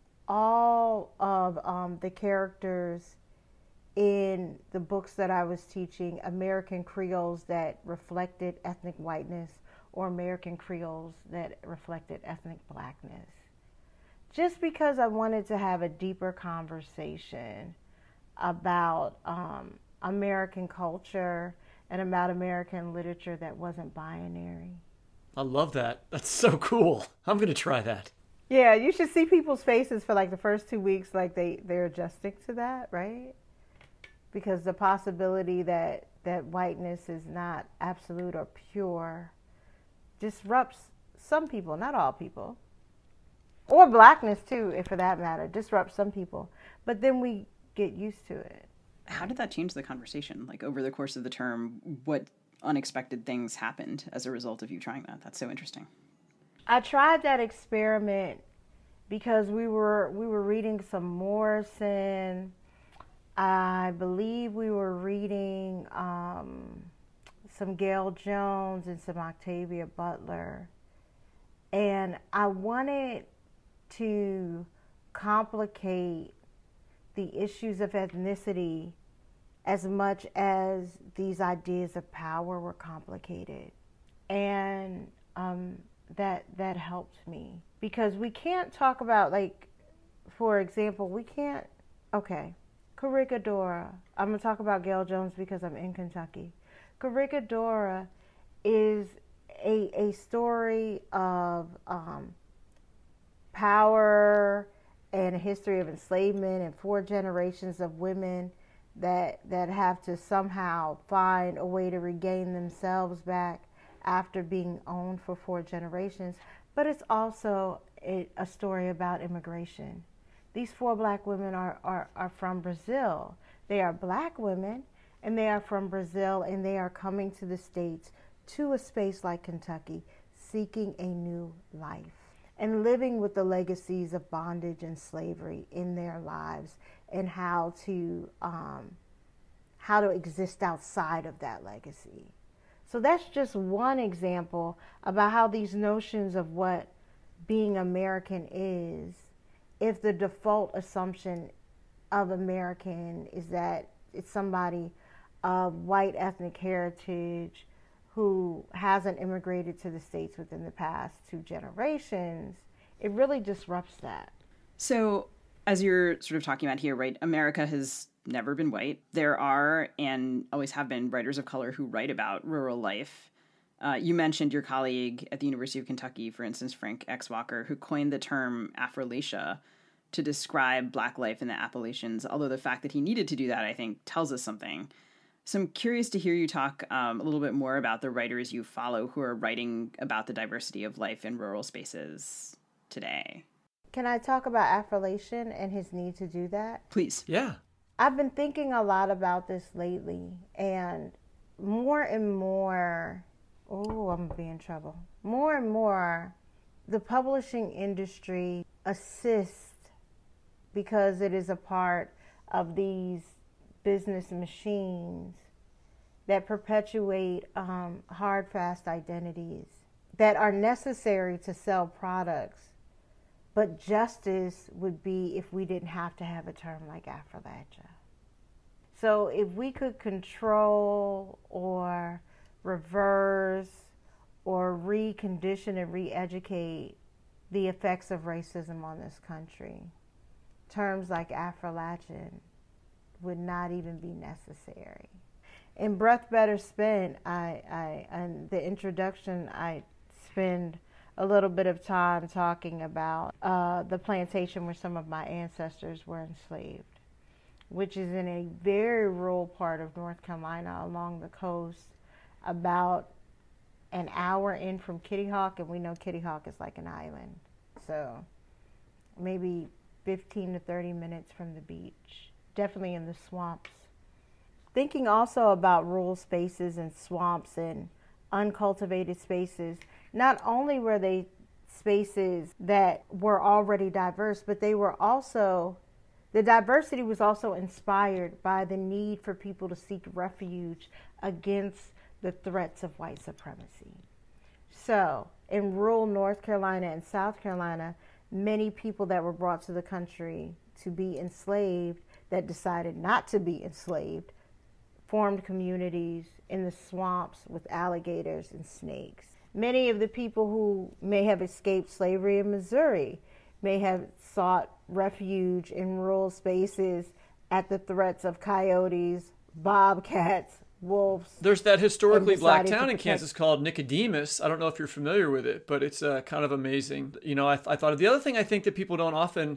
all of the characters in the books that I was teaching American Creoles that reflected ethnic whiteness or American Creoles that reflected ethnic blackness. Just because I wanted to have a deeper conversation about American culture and about American literature that wasn't binary.
I love that. That's so cool. I'm going to try that.
Yeah, you should see people's faces for like the first 2 weeks, like they're adjusting to that, right? Because the possibility that whiteness is not absolute or pure disrupts some people, not all people. Or blackness too, if for that matter, disrupts some people. But then we get used to it.
How did that change the conversation? Like over the course of the term, what unexpected things happened as a result of you trying that? That's so interesting.
I tried that experiment because we were reading some Morrison. I believe we were reading some Gail Jones and some Octavia Butler. And I wanted to complicate the issues of ethnicity as much as these ideas of power were complicated. And that helped me. Because we can't talk about, like, for example, Corregidora. I'm going to talk about Gail Jones because I'm in Kentucky. Corregidora is a story of power and a history of enslavement and 4 generations of women that have to somehow find a way to regain themselves back after being owned for 4 generations. But it's also a story about immigration, these 4 black women are from Brazil. They are black women, and they are from Brazil, and they are coming to the States, to a space like Kentucky, seeking a new life and living with the legacies of bondage and slavery in their lives, and how to exist outside of that legacy. So that's just one example about how these notions of what being American is, if the default assumption of American is that it's somebody of white ethnic heritage who hasn't immigrated to the States within the past 2 generations, it really disrupts that.
So, as you're sort of talking about here, right, America has never been white. There are and always have been writers of color who write about rural life. You mentioned your colleague at the University of Kentucky, for instance, Frank X. Walker, who coined the term Afralacia to describe Black life in the Appalachians, although the fact that he needed to do that, I think, tells us something. So I'm curious to hear you talk a little bit more about the writers you follow who are writing about the diversity of life in rural spaces today.
Can I talk about Afrelation and his need to do that?
Please.
Yeah.
I've been thinking a lot about this lately, and more and more, I'm going to be in trouble. More and more, the publishing industry assists because it is a part of these business machines that perpetuate hard, fast identities that are necessary to sell products. But justice would be if we didn't have to have a term like Afralacia. So if we could control or reverse or recondition and re-educate the effects of racism on this country, terms like Afralachian would not even be necessary. In Breath Better Spent, in the introduction, I spend a little bit of time talking about the plantation where some of my ancestors were enslaved, which is in a very rural part of North Carolina along the coast, about an hour in from Kitty Hawk, and we know Kitty Hawk is like an island. So maybe 15 to 30 minutes from the beach, definitely in the swamps. Thinking also about rural spaces and swamps and uncultivated spaces, not only were they spaces that were already diverse, but they were also, the diversity was also inspired by the need for people to seek refuge against the threats of white supremacy. So in rural North Carolina and South Carolina, many people that were brought to the country to be enslaved that decided not to be enslaved formed communities in the swamps with alligators and snakes. Many of the people who may have escaped slavery in Missouri may have sought refuge in rural spaces at the threats of coyotes, bobcats, wolves.
There's that historically black town in Kansas called Nicodemus. I don't know if you're familiar with it, but it's kind of amazing. You know, I thought of the other thing I think that people don't often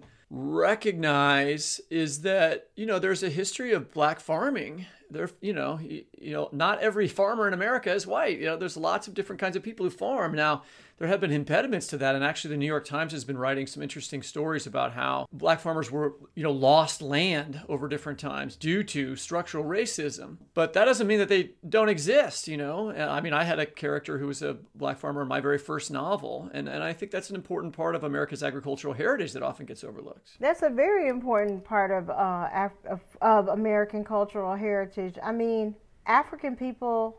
recognize is that, you know, there's a history of black farming. There, you know, not every farmer in America is white. You know, there's lots of different kinds of people who farm. Now, there have been impediments to that, and actually the New York Times has been writing some interesting stories about how black farmers were, you know, lost land over different times due to structural racism. But that doesn't mean that they don't exist, you know. I mean, I had a character who was a black farmer in my very first novel, and I think that's an important part of America's agricultural heritage that often gets overlooked.
That's a very important part of American cultural heritage. I mean, African people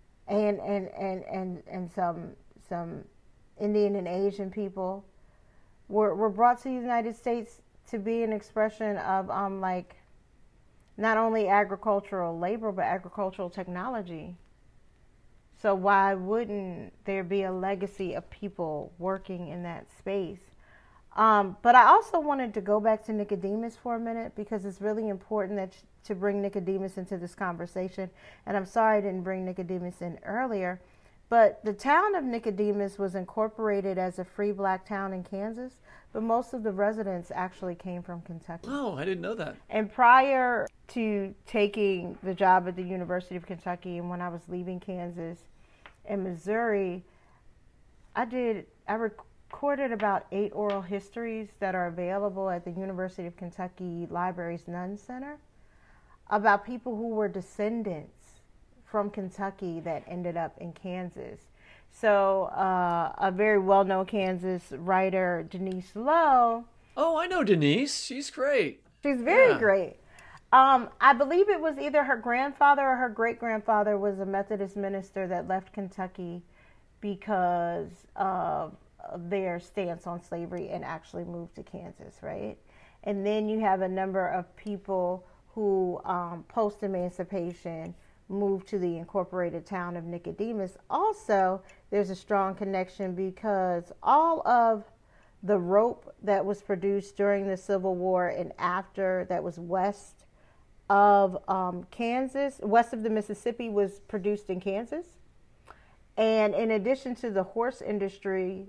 and some Indian and Asian people were brought to the United States to be an expression of like not only agricultural labor but agricultural technology. So why wouldn't there be a legacy of people working in that space? But I also wanted to go back to Nicodemus for a minute because it's really important to bring Nicodemus into this conversation. And I'm sorry I didn't bring Nicodemus in earlier. But the town of Nicodemus was incorporated as a free black town in Kansas, but most of the residents actually came from Kentucky.
Oh, I didn't know that.
And prior to taking the job at the University of Kentucky and when I was leaving Kansas and Missouri, I recorded about 8 oral histories that are available at the University of Kentucky Library's Nunn Center about people who were descendants from Kentucky that ended up in Kansas. So a very well-known Kansas writer, Denise Lowe.
Oh, I know Denise. She's great.
She's very great. I believe it was either her grandfather or her great-grandfather was a Methodist minister that left Kentucky because of their stance on slavery and actually moved to Kansas, right? And then you have a number of people who, post-emancipation, moved to the incorporated town of Nicodemus. Also, there's a strong connection because all of the rope that was produced during the Civil War and after, that was west of Kansas, west of the Mississippi, was produced in Kansas. And in addition to the horse industry,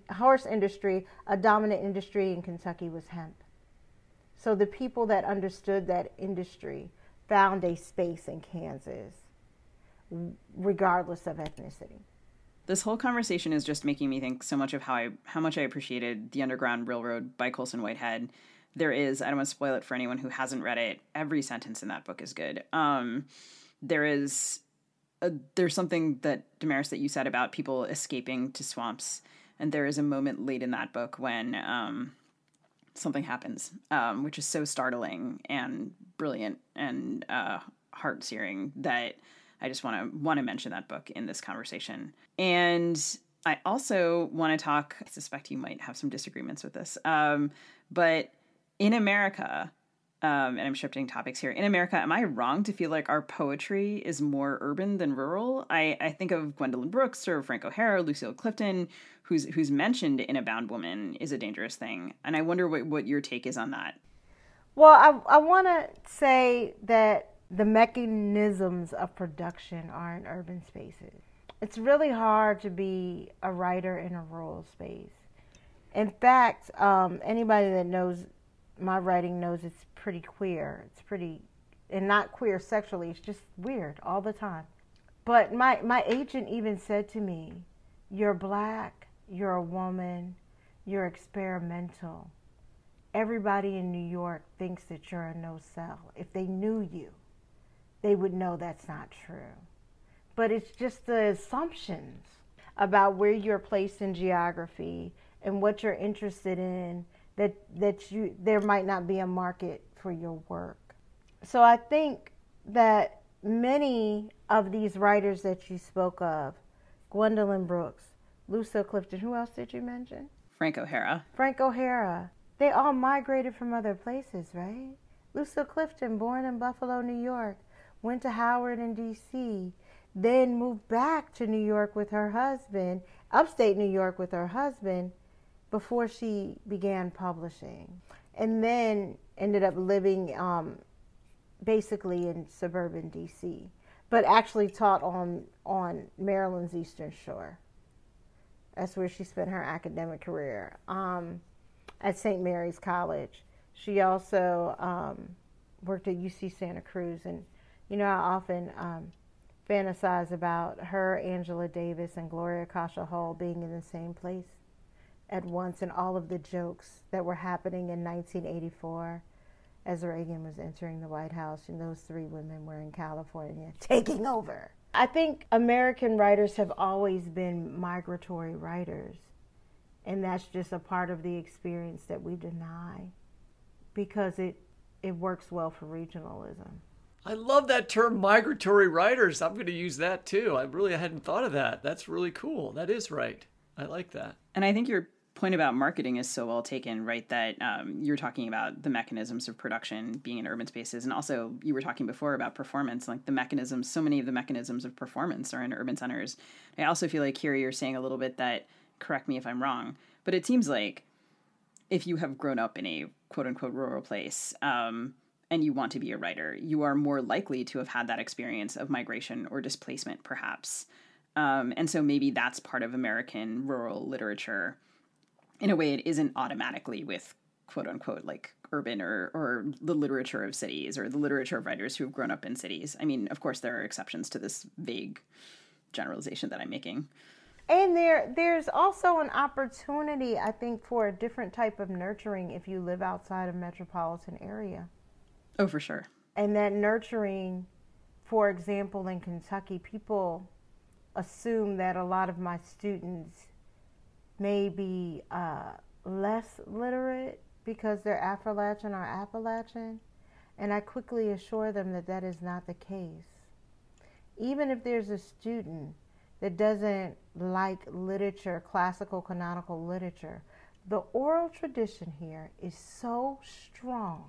a dominant industry in Kentucky was hemp. So the people that understood that industry found a space in Kansas, regardless of ethnicity.
This whole conversation is just making me think so much of how much I appreciated The Underground Railroad by Colson Whitehead. There is, I don't want to spoil it for anyone who hasn't read it, every sentence in that book is good. There's something that, Damaris, that you said about people escaping to swamps, and there is a moment late in that book when something happens, which is so startling and brilliant and heart-searing that I just want to mention that book in this conversation. And I also want to talk, I suspect you might have some disagreements with this, but in America, and I'm shifting topics here, in America, am I wrong to feel like our poetry is more urban than rural? I think of Gwendolyn Brooks or Frank O'Hara, Lucille Clifton, who's mentioned in A Bound Woman is a Dangerous Thing. And I wonder what your take is on that.
Well, I want to say that the mechanisms of production are in urban spaces. It's really hard to be a writer in a rural space. In fact, anybody that knows my writing knows it's pretty queer. It's pretty, and not queer sexually, it's just weird all the time. But my agent even said to me, "You're black, you're a woman, you're experimental. Everybody in New York thinks that you're a no-sell. If they knew you, they would know that's not true." But it's just the assumptions about where you're placed in geography and what you're interested in that there might not be a market for your work. So I think that many of these writers that you spoke of, Gwendolyn Brooks, Lucille Clifton, who else did you mention?
Frank O'Hara.
Frank O'Hara. They all migrated from other places, right? Lucille Clifton, born in Buffalo, New York, went to Howard in D.C., then moved back to New York with her husband, upstate New York with her husband, before she began publishing, and then ended up living basically in suburban D.C., but actually taught on Maryland's Eastern Shore. That's where she spent her academic career, at St. Mary's College. She also worked at UC Santa Cruz, and I often fantasize about her, Angela Davis, and Gloria Kasha-Hull being in the same place at once, and all of the jokes that were happening in 1984 as Reagan was entering the White House, and those three women were in California taking over. I think American writers have always been migratory writers, and that's just a part of the experience that we deny because it works well for regionalism.
I love that term, migratory writers. I'm going to use that too. I hadn't thought of that. That's really cool. That is right. I like that.
And I think your point about marketing is so well taken, right? That you're talking about the mechanisms of production being in urban spaces. And also you were talking before about performance, like the mechanisms, so many of the mechanisms of performance are in urban centers. I also feel like here you're saying a little bit that, correct me if I'm wrong, but it seems like if you have grown up in a quote unquote rural place, and you want to be a writer, you are more likely to have had that experience of migration or displacement, perhaps. And so maybe that's part of American rural literature. In a way, it isn't automatically with, quote unquote, like urban or the literature of cities or the literature of writers who have grown up in cities. I mean, of course, there are exceptions to this vague generalization that I'm making.
And there's also an opportunity, I think, for a different type of nurturing if you live outside of metropolitan area.
Oh, for sure.
And that nurturing, for example, in Kentucky, people assume that a lot of my students may be less literate because they're Afro-Latino or Appalachian. And I quickly assure them that that is not the case. Even if there's a student that doesn't like literature, classical, canonical literature, the oral tradition here is so strong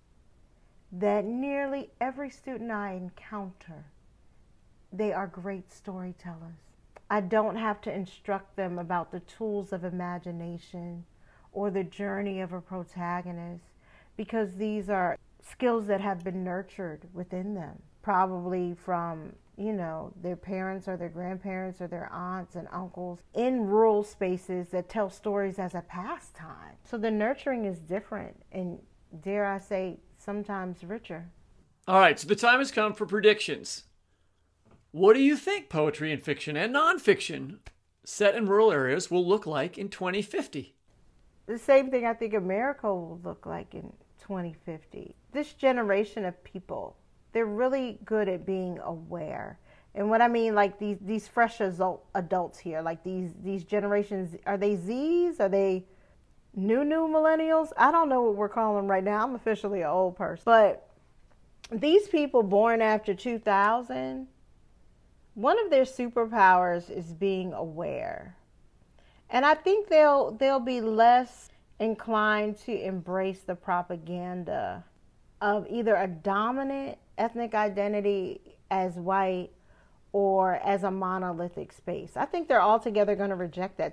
that nearly every student I encounter, they are great storytellers. I don't have to instruct them about the tools of imagination or the journey of a protagonist, because these are skills that have been nurtured within them, probably from, their parents or their grandparents or their aunts and uncles in rural spaces that tell stories as a pastime. So the nurturing is different and, dare I say, sometimes richer.
All right, so the time has come for predictions. What do you think poetry and fiction and nonfiction set in rural areas will look like in 2050?
The same thing I think America will look like in 2050. This generation of people, they're really good at being aware. And what I mean, like these fresh adults here, like these generations, are they Zs? Are they new millennials? I don't know what we're calling them right now. I'm officially an old person. But these people born after 2000, one of their superpowers is being aware. And I think they'll be less inclined to embrace the propaganda of either a dominant ethnic identity as white or as a monolithic space. I think they're altogether going to reject that.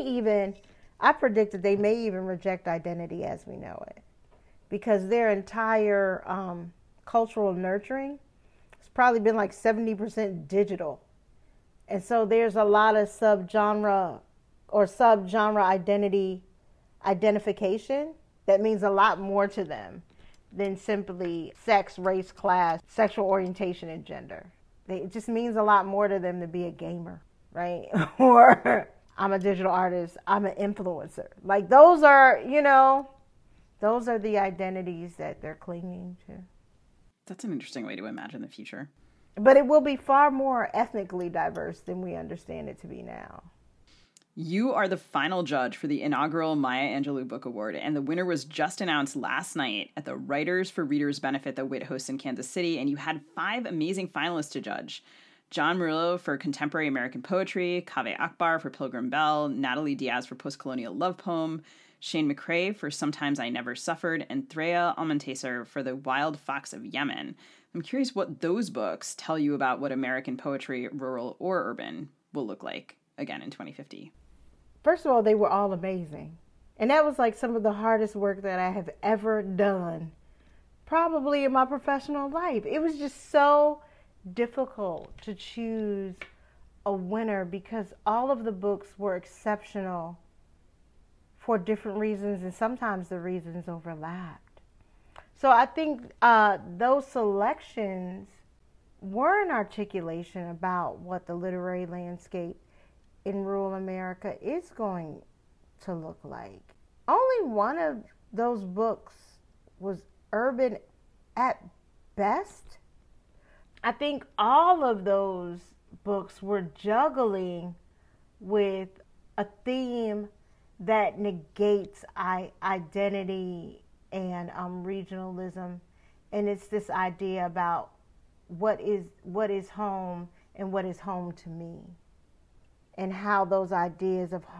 I predict that they may even reject identity as we know it, because their entire cultural nurturing has probably been like 70% digital. And so there's a lot of subgenre identification that means a lot more to them than simply sex, race, class, sexual orientation, and gender. It just means a lot more to them to be a gamer, right? Or I'm a digital artist, I'm an influencer. Like those are the identities that they're clinging to.
That's an interesting way to imagine the future.
But it will be far more ethnically diverse than we understand it to be now.
You are the final judge for the inaugural Maya Angelou Book Award, and the winner was just announced last night at the Writers for Readers Benefit that WIT hosts in Kansas City, and you had 5 amazing finalists to judge. John Murillo for Contemporary American Poetry, Kaveh Akbar for Pilgrim Bell, Natalie Diaz for Postcolonial Love Poem, Shane McRae for Sometimes I Never Suffered, and Threya Almonteser for The Wild Fox of Yemen. I'm curious what those books tell you about what American poetry, rural or urban, will look like, again, in 2050.
First of all, they were all amazing. And that was like some of the hardest work that I have ever done, probably in my professional life. It was just so difficult to choose a winner because all of the books were exceptional for different reasons, and sometimes the reasons overlapped. So I think those selections were an articulation about what the literary landscape in rural America is going to look like. Only one of those books was urban at best. I think all of those books were juggling with a theme that negates identity and regionalism, and it's this idea about what is home and what is home to me, and how those ideas of